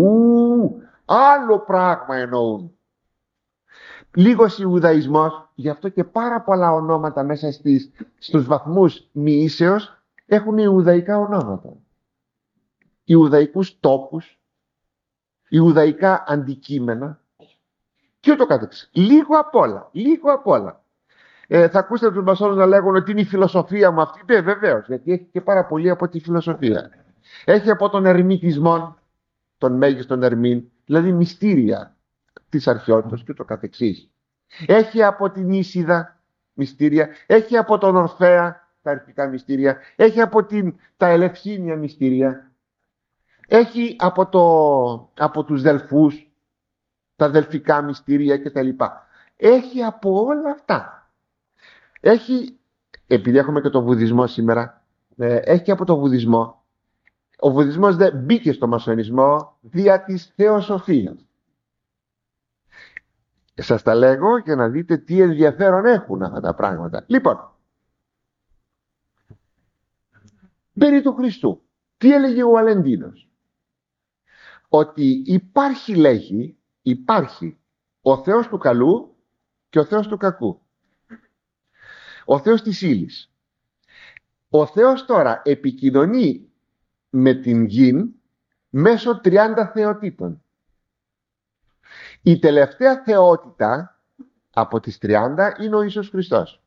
Άλλο πράγμα εννοούν. Λίγος Ιουδαϊσμός, γι' αυτό και πάρα πολλά ονόματα μέσα στους βαθμούς μοιήσεως έχουν Ιουδαϊκά ονόματα. Ιουδαϊκούς τόπους, Ιουδαϊκά αντικείμενα και ούτω καθεξής. Λίγο απ' όλα. Θα ακούσετε τους μασόνους να λέγουν ότι είναι η φιλοσοφία μου αυτή. Βεβαίως, γιατί έχει και πάρα πολύ από τη φιλοσοφία. Έχει από τον ερμητισμό, τον μέγιστον ερμήν, δηλαδή μυστήρια της αρχαιότητας και ούτω καθεξής. Έχει από την Ίσιδα μυστήρια, έχει από τον Ορφέα τα αρχικά μυστήρια, έχει από τα Ελευσίνια μυστήρια, έχει από τους Δελφούς τα δελφικά μυστήρια κτλ. Έχει από όλα αυτά. Έχει, επειδή έχουμε και το Βουδισμό σήμερα, έχει από το Βουδισμό. Ο Βουδισμός δεν μπήκε στο μασονισμό δια της θεοσοφίας. Σας τα λέγω για να δείτε τι ενδιαφέρον έχουν αυτά τα πράγματα. Λοιπόν, περί του Χριστού, τι έλεγε ο Αλεντίνος? Ότι υπάρχει ο Θεός του καλού και ο Θεός του κακού. Ο Θεός της ύλης. Ο Θεός τώρα επικοινωνεί με την γη μέσω 30 θεοτήτων. Η τελευταία θεότητα από τις 30 είναι ο Ιησούς Χριστός.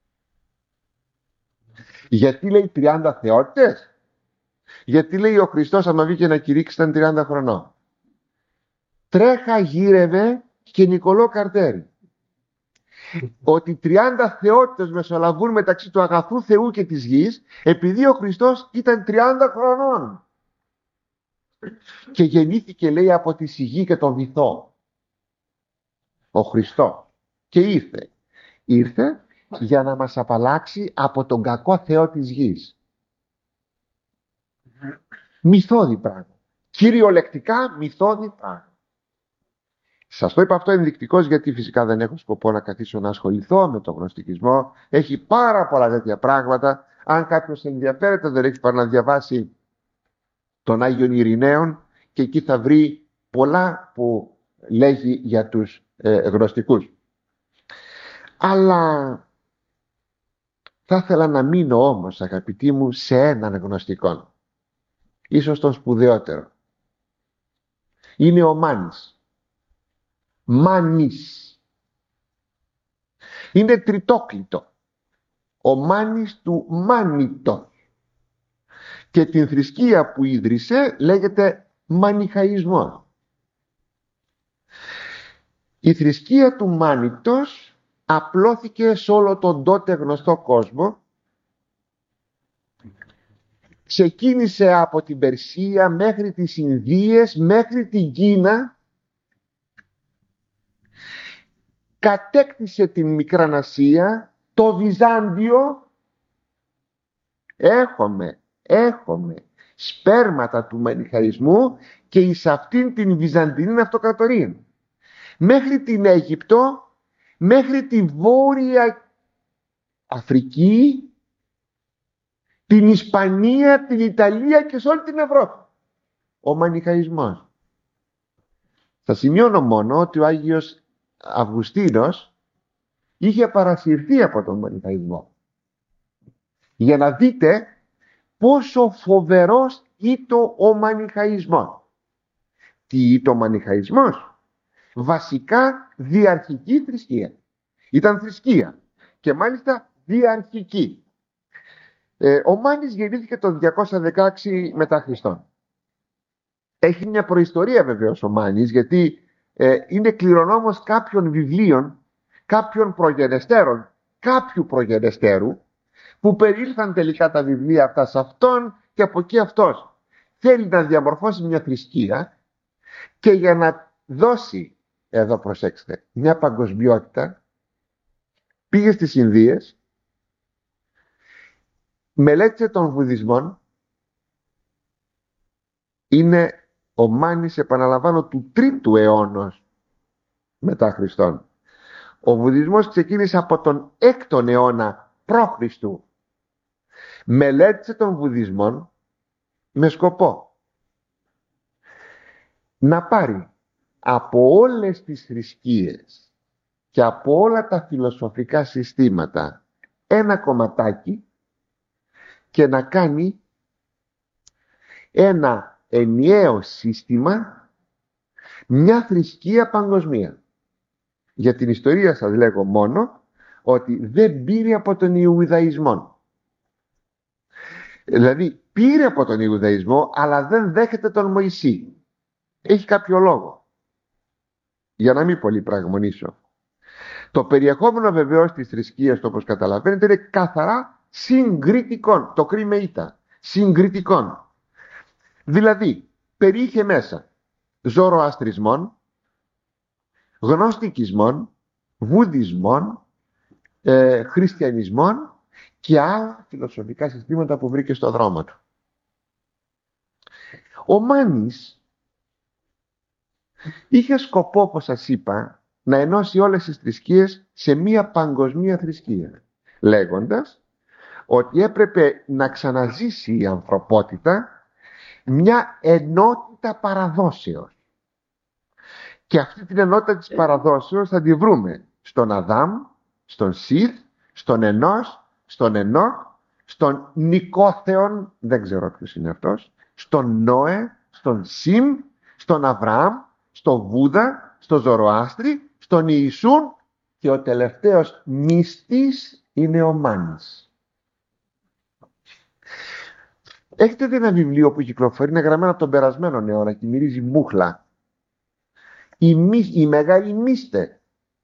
Γιατί λέει 30 θεότητες? Γιατί λέει ο Χριστός άμα βγήκε να κηρύξει ήταν 30 χρονών. Τρέχα γύρευε και Νικολό Καρτέρι. Ότι 30 θεότητες μεσολαβούν μεταξύ του αγαθού Θεού και της γης, επειδή ο Χριστός ήταν 30 χρονών. Και γεννήθηκε, λέει, από τη σιγή και τον βυθό. ο Χριστός, και ήρθε για να μας απαλλάξει από τον κακό θεό της γης. Μυθώδη πράγμα, κυριολεκτικά μυθώδη πράγμα. Σας το είπα αυτό ενδεικτικώς, γιατί φυσικά δεν έχω σκοπό να καθίσω να ασχοληθώ με τον γνωστικισμό. Έχει πάρα πολλά τέτοια πράγματα. Αν κάποιος ενδιαφέρεται, δεν έχει παρά να διαβάσει τον Άγιον Ειρηναίων, και εκεί θα βρει πολλά που λέγει για τους γνωστικούς. Αλλά θα ήθελα να μείνω όμως, αγαπητοί μου, σε έναν γνωστικό, ίσως τον σπουδαιότερο. Είναι ο Μάνης. Μάνης. Είναι τριτόκλητο. Ο Μάνης του Μάνητος. Και την θρησκεία που ίδρυσε λέγεται Μανιχαϊσμός. Η θρησκεία του Μάνητος απλώθηκε σε όλο τον τότε γνωστό κόσμο. Ξεκίνησε από την Περσία μέχρι τις Ινδίες, μέχρι την Κίνα. Κατέκτησε την Μικρανασία, το Βυζάντιο. Έχουμε σπέρματα του μανιχαϊσμού και εις αυτήν την Βυζαντινή αυτοκρατορία. Μέχρι την Αίγυπτο, μέχρι τη Βόρεια Αφρική, την Ισπανία, την Ιταλία και σε όλη την Ευρώπη. Ο μανιχαϊσμός. Θα σημειώνω μόνο ότι ο Άγιος Αυγουστίνος είχε παρασυρθεί από τον μανιχαϊσμό. Για να δείτε πόσο φοβερός ήταν ο μανιχαϊσμός. Τι ήταν ο μανιχαϊσμός? Βασικά διαρχική θρησκεία. Ήταν θρησκεία και μάλιστα διαρχική. Ο Μάνης γεννήθηκε το 216 μετά Χριστόν. Έχει μια προϊστορία βεβαίως ο Μάνης, γιατί είναι κληρονόμος κάποιων βιβλίων, κάποιων προγενεστέρων, κάποιου προγενεστέρου, που περιήλθαν τελικά τα βιβλία αυτά σε αυτόν, και από εκεί αυτός θέλει να διαμορφώσει μια θρησκεία, και για να δώσει, εδώ προσέξτε, μια παγκοσμιότητα, πήγε στις Ινδίες, μελέτησε τον Βουδισμό. Είναι ο Μάνης, επαναλαμβάνω, του 3ου αιώνα μετά Χριστόν. Ο Βουδισμός ξεκίνησε από τον 6ο αιώνα π.Χ. Μελέτησε τον Βουδισμό με σκοπό να πάρει από όλες τις θρησκείες και από όλα τα φιλοσοφικά συστήματα ένα κομματάκι και να κάνει ένα ενιαίο σύστημα, μια θρησκεία παγκοσμία. Για την ιστορία σας λέγω μόνο ότι δεν πήρε από τον Ιουδαϊσμό. Δηλαδή πήρε από τον Ιουδαϊσμό, αλλά δεν δέχεται τον Μωυσή. Έχει κάποιο λόγο, για να μην πολύ πραγμονήσω. Το περιεχόμενο βεβαίως της θρησκείας, το όπως καταλαβαίνετε, είναι καθαρά συγκριτικών. Το κρίμα ήταν συγκριτικών. Δηλαδή περιείχε μέσα ζωροαστρισμών, γνωστικισμών, βουδισμών, χριστιανισμών και άλλα φιλοσοφικά συστήματα που βρήκε στο δρόμο του. Ο Μάνης είχε σκοπό, όπως σας είπα, να ενώσει όλες τις θρησκείες σε μία παγκοσμία θρησκεία, λέγοντας ότι έπρεπε να ξαναζήσει η ανθρωπότητα μια ενότητα παραδόσεως. Και αυτή την ενότητα της παραδόσεως θα τη βρούμε στον Αδάμ, στον Σιθ, στον Ενός, στον Ενόχ, στον Νικόθεον, δεν ξέρω ποιος είναι αυτός, στον Νόε, στον Σιμ, στον Αβραάμ, στον Βούδα, στον Ζωροάστρη, στον Ιησούν, και ο τελευταίος μυστής είναι ο Μάνης. Έχετε δει ένα βιβλίο που κυκλοφορεί, είναι γραμμένο από τον περασμένο αιώνα και μυρίζει μούχλα. Η Μεγάλη Μύστε.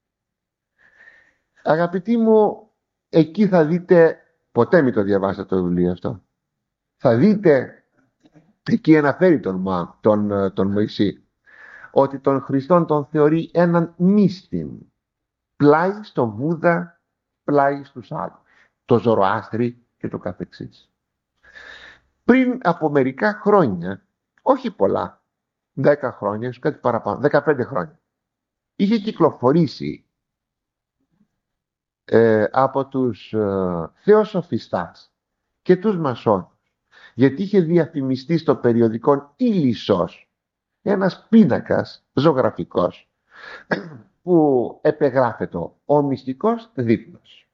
Αγαπητοί μου, εκεί θα δείτε, ποτέ μην το διαβάσετε το βιβλίο αυτό, θα δείτε, εκεί αναφέρει τον Μωυσή, ότι τον Χριστόν τον θεωρεί έναν μύστην, πλάι στο Βούδα, πλάι στους άλλους, το Ζωροάστρι και το καθεξής. Πριν από μερικά χρόνια, όχι πολλά, 10 χρόνια, κάτι παραπάνω, 15 χρόνια, είχε κυκλοφορήσει από τους θεοσοφιστάς και τους μασόνους, γιατί είχε διαφημιστεί στο περιοδικό Ήλισσος ένας πίνακας ζωγραφικός που επεγράφεται ο μυστικός δείπνος.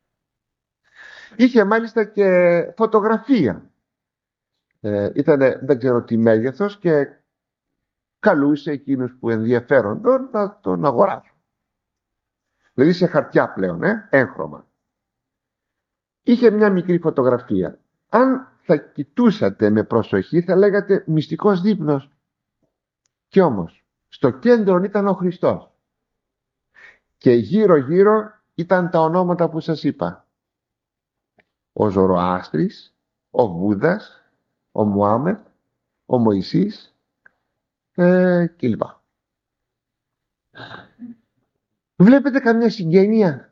Είχε μάλιστα και φωτογραφία. Ήτανε δεν ξέρω τι μέγεθος και καλούσε εκείνους που ενδιαφέρονταν να τον αγοράσουν. Δηλαδή σε χαρτιά πλέον, έγχρωμα. Είχε μια μικρή φωτογραφία. Αν θα κοιτούσατε με προσοχή θα λέγατε μυστικός δείπνος. Κι όμως στο κέντρο ήταν ο Χριστός. Και γύρω γύρω ήταν τα ονόματα που σας είπα. Ο Ζωροάστρης, ο Βούδας, ο Μουάμετ, ο Μωυσής κλπ. Βλέπετε καμιά συγγένεια?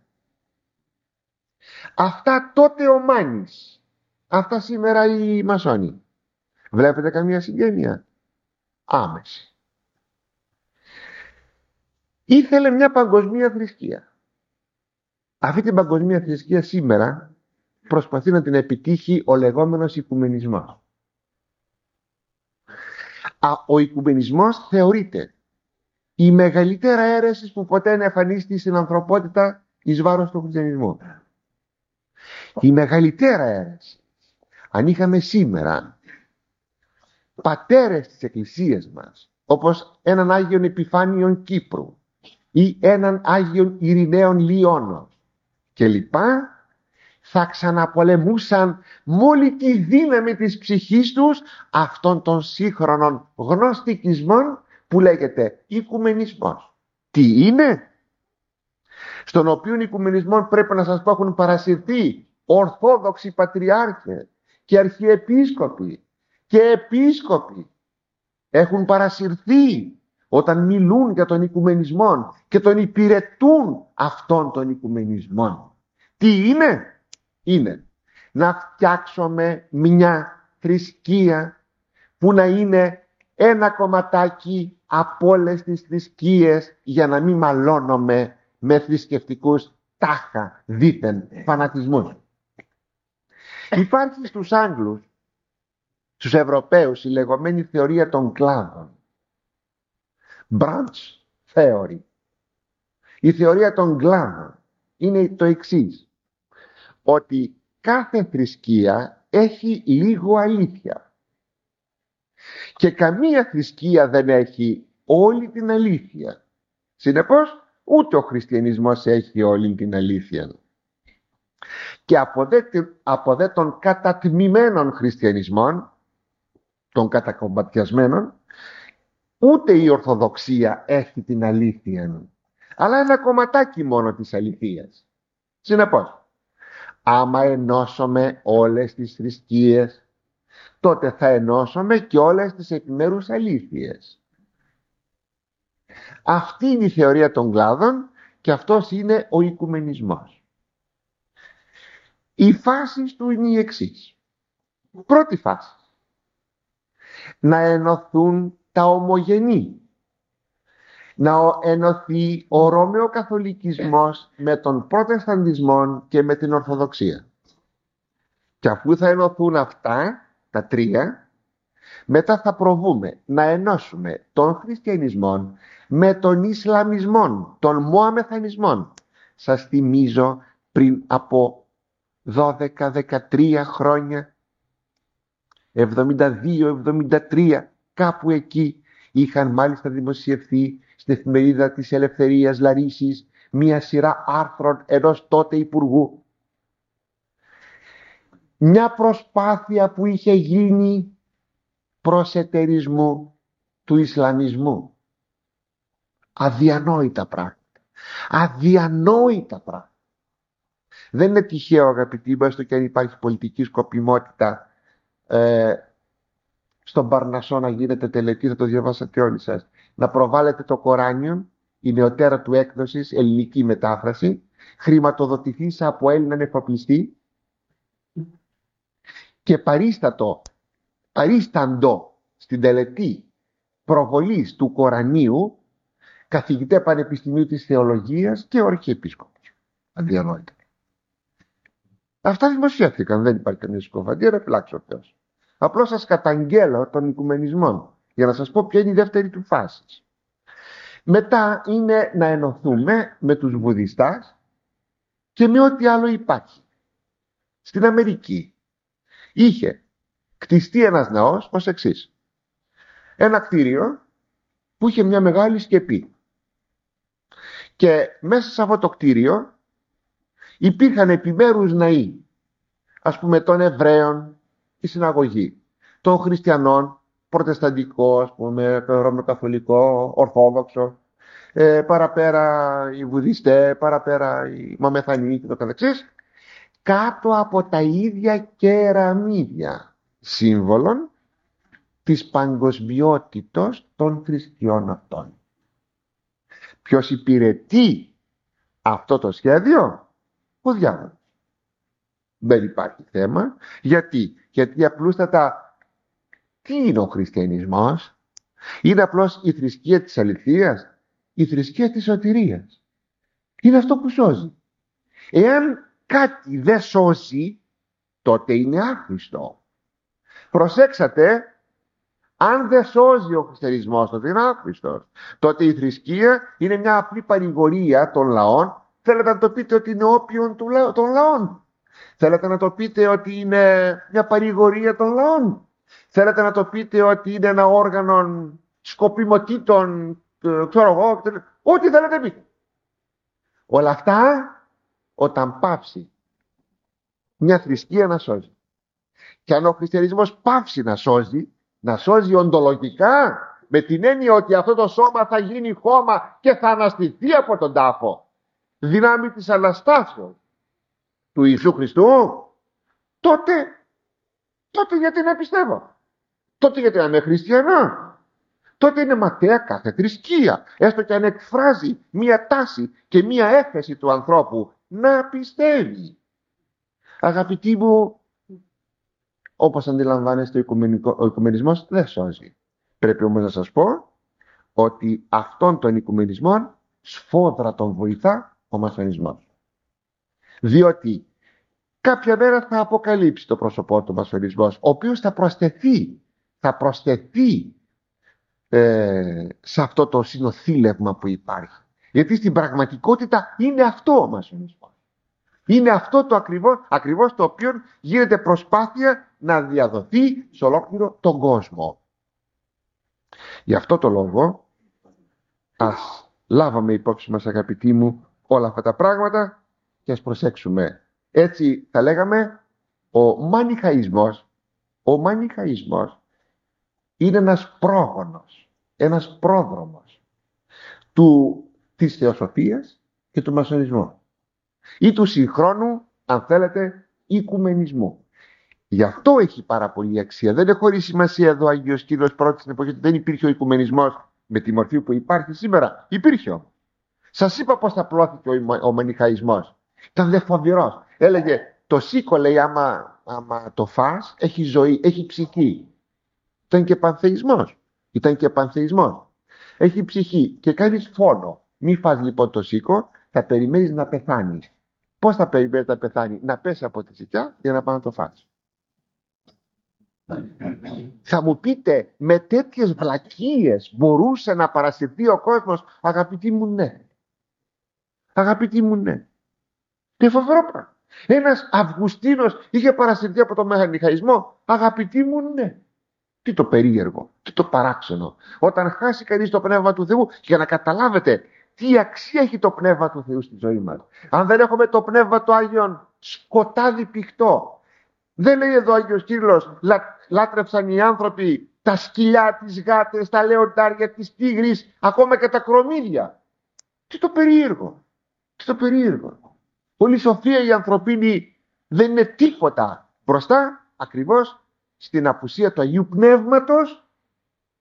Αυτά τότε ο Μάνης, αυτά σήμερα οι μασόνοι. Βλέπετε καμιά συγγένεια? Άμεση. Ήθελε μια παγκοσμία θρησκεία. Αυτή την παγκοσμία θρησκεία σήμερα προσπαθεί να την επιτύχει ο λεγόμενος οικουμενισμός. Ο οικουμενισμός θεωρείται η μεγαλύτερα αίρεση που ποτέ εμφανίστηκε στην ανθρωπότητα εις βάρος του χριστιανισμού. Η μεγαλύτερα αίρεση. Αν είχαμε σήμερα πατέρες της Εκκλησίας μας, όπως έναν Άγιον Επιφάνιον Κύπρου ή έναν Άγιον Ειρηναίον Λιώνος και λοιπά, θα ξαναπολεμούσαν με όλη τη δύναμη της ψυχής τους αυτών των σύγχρονων γνωστικισμών που λέγεται οικουμενισμός. Τι είναι? Στον οποίο οικουμενισμών πρέπει να σας πω έχουν παρασυρθεί ορθόδοξοι πατριάρχες και αρχιεπίσκοποι και επίσκοποι. Έχουν παρασυρθεί όταν μιλούν για τον οικουμενισμό και τον υπηρετούν αυτών των οικουμενισμών. Τι είναι? Είναι να φτιάξουμε μια θρησκεία που να είναι ένα κομματάκι από όλες τις θρησκείες, για να μην μαλώνουμε με θρησκευτικούς τάχα δίθεν φανατισμούς. Υπάρχει στους Άγγλους, στους Ευρωπαίους, η λεγόμενη θεωρία των κλάδων, branch theory. Η θεωρία των κλάδων είναι το εξής, ότι κάθε θρησκεία έχει λίγο αλήθεια και καμία θρησκεία δεν έχει όλη την αλήθεια. Συνεπώς ούτε ο χριστιανισμός έχει όλη την αλήθεια. Και από δε των κατατμημένων χριστιανισμών, των κατακομματιασμένων, ούτε η Ορθοδοξία έχει την αλήθεια, αλλά ένα κομματάκι μόνο της αληθείας. Συνεπώς, άμα ενώσουμε όλες τις θρησκείες, τότε θα ενώσουμε και όλες τις επιμέρους αλήθειες. Αυτή είναι η θεωρία των κλάδων και αυτός είναι ο οικουμενισμός. Οι φάσεις του είναι οι εξής. Πρώτη φάση, να ενωθούν τα ομογενή, να ενωθεί ο Ρωμαιοκαθολικισμός με τον Προτεσταντισμό και με την Ορθοδοξία. Και αφού θα ενωθούν αυτά τα τρία, μετά θα προβούμε να ενώσουμε τον χριστιανισμό με τον Ισλαμισμό, τον Μωαμεθανισμό. Σας θυμίζω πριν από 12-13 χρόνια, 72-73, κάπου εκεί, είχαν μάλιστα δημοσιευθεί στην εφημερίδα της Ελευθερίας Λαρίσης μία σειρά άρθρων ενός τότε υπουργού. Μια προσπάθεια που είχε γίνει προσετερισμού του Ισλαμισμού. Αδιανόητα πράγματα. Αδιανόητα πράγματα. Δεν είναι τυχαίο, αγαπητοί μου, έστω και αν υπάρχει πολιτική σκοπιμότητα στον Παρνασσό να γίνεται τελετή, θα το διαβάσατε όλοι σας, να προβάλλεται το Κοράνιο, η νεωτέρα του έκδοσης, ελληνική μετάφραση, χρηματοδοτηθήσα από Έλληναν εφοπλιστή και παρίσταντο στην τελετή προβολής του Κορανίου καθηγητέ Πανεπιστημίου της Θεολογίας και αρχιεπίσκοπος. Αδιανόητα. Αυτά δημοσιεύθηκαν, δεν υπάρχει καμία συκοφαντία, ρε φυλάξει ο Θεός. Απλώς σας καταγγέλλω τον οικουμενισμό για να σας πω ποια είναι η δεύτερη του φάση. Μετά είναι να ενωθούμε με τους βουδιστάς και με ό,τι άλλο υπάρχει. Στην Αμερική είχε κτιστεί ένας ναός ως εξής. Ένα κτίριο που είχε μια μεγάλη σκεπή. Και μέσα σε αυτό το κτίριο υπήρχαν επιμέρους ναοί. Ας πούμε των Εβραίων, η συναγωγή. Των Χριστιανών, προτεσταντικό, ας πούμε, ρωμαιοκαθολικό, ορθόδοξο. Παραπέρα οι Βουδιστές, παραπέρα οι Μαμεθανοί και το καθεξής. Κάτω από τα ίδια κεραμίδια σύμβολων της παγκοσμιότητος των θρησκειών αυτών. Ποιος υπηρετεί αυτό το σχέδιο? Ο διάβολος. Δεν υπάρχει θέμα. Γιατί απλούστατα τι είναι ο χριστιανισμός? Είναι απλώς η θρησκεία της αληθείας, η θρησκεία της σωτηρίας. Είναι αυτό που σώζει. Εάν κάτι δεν σώζει, τότε είναι άχρηστο. Προσέξατε, αν δεν σώζει ο χριστιανισμός, τότε είναι άχρηστος. Τότε η θρησκεία είναι μια απλή παρηγορία των λαών. Θέλετε να το πείτε ότι είναι όπιον των λαών? Θέλετε να το πείτε ότι είναι μια παρηγορία των λαών? Θέλετε να το πείτε ότι είναι ένα όργανο σκοπιμοτήτων, ξέρω εγώ, ό,τι θέλετε πείτε. Όλα αυτά όταν πάψει μια θρησκεία να σώζει. Και αν ο χριστιανισμός πάψει να σώζει οντολογικά, με την έννοια ότι αυτό το σώμα θα γίνει χώμα και θα αναστηθεί από τον τάφο, δυνάμει της Αναστάσεως του Ιησού Χριστού, τότε γιατί να πιστεύω? Τότε γιατί να είμαι χριστιανό? Τότε είναι ματέα κάθε θρησκεία, έστω και αν εκφράζει μία τάση και μία έφεση του ανθρώπου να πιστεύει. Αγαπητοί μου, όπως αντιλαμβάνεστε, ο οικουμενισμός δεν σώζει. Πρέπει όμως να σας πω ότι αυτόν τον οικουμενισμό σφόδρα τον βοηθά ο μασονισμός. Διότι κάποια μέρα θα αποκαλύψει το πρόσωπό του μασονισμός, ο οποίος θα προσθεθεί σε αυτό το συνοθήλευμα που υπάρχει. Γιατί στην πραγματικότητα είναι αυτό ο μασονισμός. Είναι αυτό το ακριβώς το οποίο γίνεται προσπάθεια να διαδοθεί σε ολόκληρο τον κόσμο. Γι' αυτό το λόγο ας λάβαμε υπόψη μας, αγαπητοί μου, όλα αυτά τα πράγματα και ας προσέξουμε. Έτσι θα λέγαμε, ο μανιχαϊσμός είναι ένας πρόγονος, ένας πρόδρομος της θεοσοφίας και του μασονισμού ή του συγχρόνου, αν θέλετε, οικουμενισμού. Γι' αυτό έχει πάρα πολύ αξία. Δεν έχει χωρί σημασία εδώ ο Άγιος Κύριος πρώτη στην εποχή, δεν υπήρχε ο οικουμενισμός με τη μορφή που υπάρχει σήμερα. Υπήρχε όμως. Σας είπα πώς θα πλώθηκε ο μανιχαϊσμός. Ήταν δε φοβερός. Έλεγε, το σίκο, λέει, άμα το φας, έχει ζωή, έχει ψυχή. Ήταν και πανθεϊσμός. Έχει ψυχή και κάνεις φόνο. Μη φας λοιπόν το σίκο, θα περιμένεις να πεθάνεις. Πώς θα περιμένεις να πεθάνει? Να πέσει από τη σικιά για να πάει να το φας. Θα μου πείτε, με τέτοιες βλακίες μπορούσε να παρασυρθεί ο κόσμος? Αγαπητοί μου, ναι. Αγαπητοί μου, ναι. Τι φοβερό πράγμα. Ένας Αυγουστίνος είχε παρασυρθεί από το μανιχαϊσμό? Αγαπητοί μου, ναι. Τι το περίεργο, τι το παράξενο. Όταν χάσει κανείς το Πνεύμα του Θεού, για να καταλάβετε τι αξία έχει το Πνεύμα του Θεού στη ζωή μας. Αν δεν έχουμε το Πνεύμα του Άγιον, σκοτάδι πηχτό. Δεν λέει εδώ ο Άγιος Κύριλλος, λάτρεψαν οι άνθρωποι τα σκυλιά, τις γάτες, τα λεοντάρια, τις τίγρεις, ακόμα και τα κρομίδια. Τι το περίεργο. Όλη η σοφία η ανθρωπίνη δεν είναι τίποτα μπροστά ακριβώς στην απουσία του Αγίου Πνεύματος,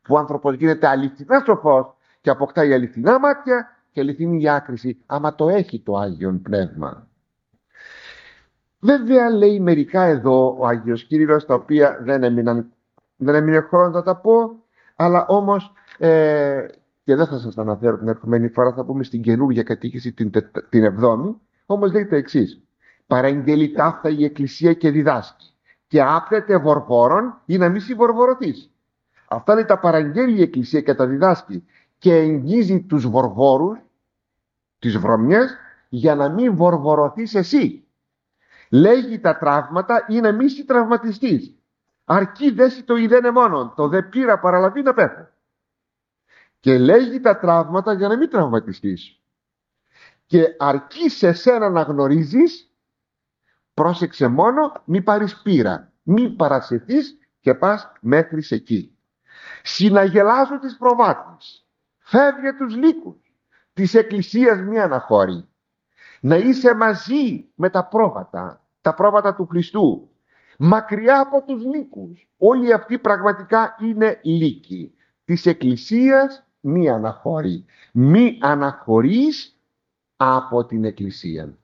που ο άνθρωπος γίνεται αληθινά σοφός και αποκτάει αληθινά μάτια και αληθινή διάκριση, άμα το έχει το Άγιον Πνεύμα. Βέβαια λέει μερικά εδώ ο Άγιος Κύριλλος, τα οποία δεν έμεινε χρόνο να τα πω, αλλά όμως και δεν θα σας τα αναφέρω την ερχομένη φορά, θα πούμε στην καινούργια κατοίκηση την 7η, όμως λέει τα εξής: παραγγέλει ταύτα η Εκκλησία και διδάσκει και άπτεται βορβόρων ή να μη συμβορβωρωθείς. Αυτά λέει τα παραγγέλει η Εκκλησία και τα διδάσκει και εγγίζει τους βορβόρους, τις βρωμιές, για να μην βορβωρωθείς εσύ. Λέγει τα τραύματα ή να μη σε τραυματιστείς. Αρκεί δέσει το ιδένε μόνον, το δε πήρα παραλαβή να πέθω. Και λέγει τα τραύματα για να μην τραυματιστείς. Και αρκεί σε σένα να γνωρίζεις, πρόσεξε μόνο, μη πάρεις πείρα, μη παρασυρθείς και πας μέχρι εκεί. Συναγελάζω τις προβάτες, φεύγε τους λύκους, της Εκκλησίας μη αναχώρη. Να είσαι μαζί με τα πρόβατα του Χριστού, μακριά από τους λύκους. Όλοι αυτοί πραγματικά είναι λύκοι. Της Εκκλησίας μη αναχωρεί. Μη αναχωρείς από την Εκκλησία.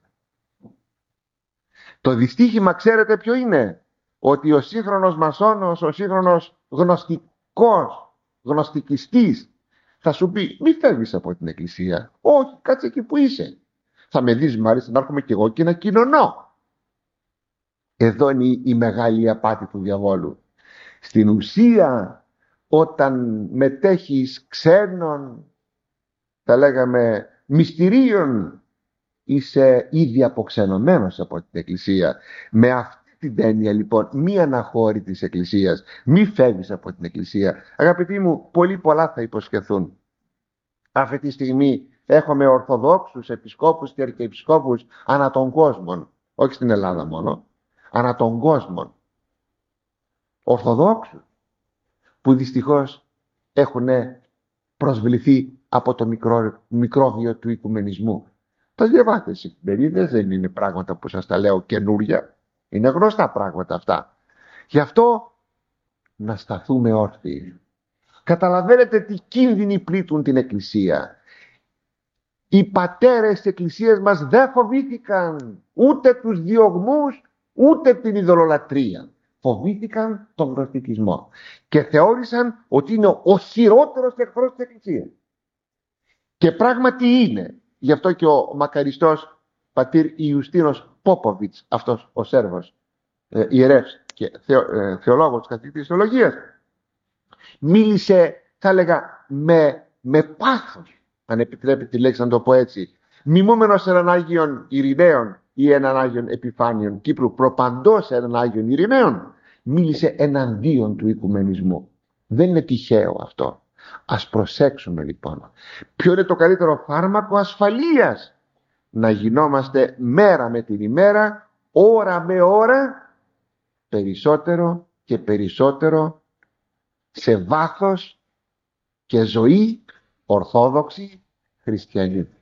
Το δυστύχημα ξέρετε ποιο είναι? Ότι ο σύγχρονος μασόνος, ο σύγχρονος γνωστικιστής θα σου πει μη φεύγεις από την Εκκλησία. Όχι, κάτσε εκεί που είσαι. Θα με δεις μάλιστα να έρχομαι κι εγώ και να κοινωνώ. Εδώ είναι η μεγάλη απάτη του διαβόλου. Στην ουσία, όταν μετέχεις ξένων, θα λέγαμε μυστηρίων, είσαι ήδη αποξενωμένος από την Εκκλησία. Με αυτή την έννοια λοιπόν, μη αναχώρη της Εκκλησίας, μη φεύγεις από την Εκκλησία. Αγαπητοί μου, πολύ πολλά θα υποσχεθούν. Αυτή τη στιγμή έχουμε ορθοδόξους επισκόπους και αρχιεπισκόπους ανά τον κόσμο, όχι στην Ελλάδα μόνο, ανά τον κόσμο. Ορθοδόξους που δυστυχώς έχουν προσβληθεί από το μικρόβιο του οικουμενισμού. Τα διαβάτε στις εφημερίδες, δεν είναι πράγματα που σας τα λέω καινούρια, είναι γνωστά πράγματα αυτά. Γι' αυτό να σταθούμε όρθιοι. Καταλαβαίνετε τι κίνδυνοι πλήττουν την Εκκλησία. Οι πατέρες της Εκκλησίας μας δεν φοβήθηκαν ούτε τους διωγμούς, ούτε την ειδωλολατρία. Φοβήθηκαν τον γνωστικισμό και θεώρησαν ότι είναι ο χειρότερος εχθρός της Εκκλησίας. Και πράγματι είναι. Γι' αυτό και ο μακαριστός πατήρ Ιουστίνος Πόποβιτς, αυτός ο Σέρβος ιερεύς και θεολόγος της καθηγητής θεολογίας, μίλησε, θα έλεγα, με πάθος, αν επιτρέπετε τη λέξη να το πω έτσι, μιμούμενος έναν Άγιον Ειρηναίων ή έναν Άγιον Επιφάνιον Κύπρου, προπαντός έναν Άγιον Ειρηναίων, μίλησε εναντίον του οικουμενισμού. Δεν είναι τυχαίο αυτό. Ας προσέξουμε λοιπόν. Ποιο είναι το καλύτερο φάρμακο ασφαλείας? Να γινόμαστε μέρα με την ημέρα, ώρα με ώρα, περισσότερο και περισσότερο σε βάθος και ζωή ορθόδοξη χριστιανή.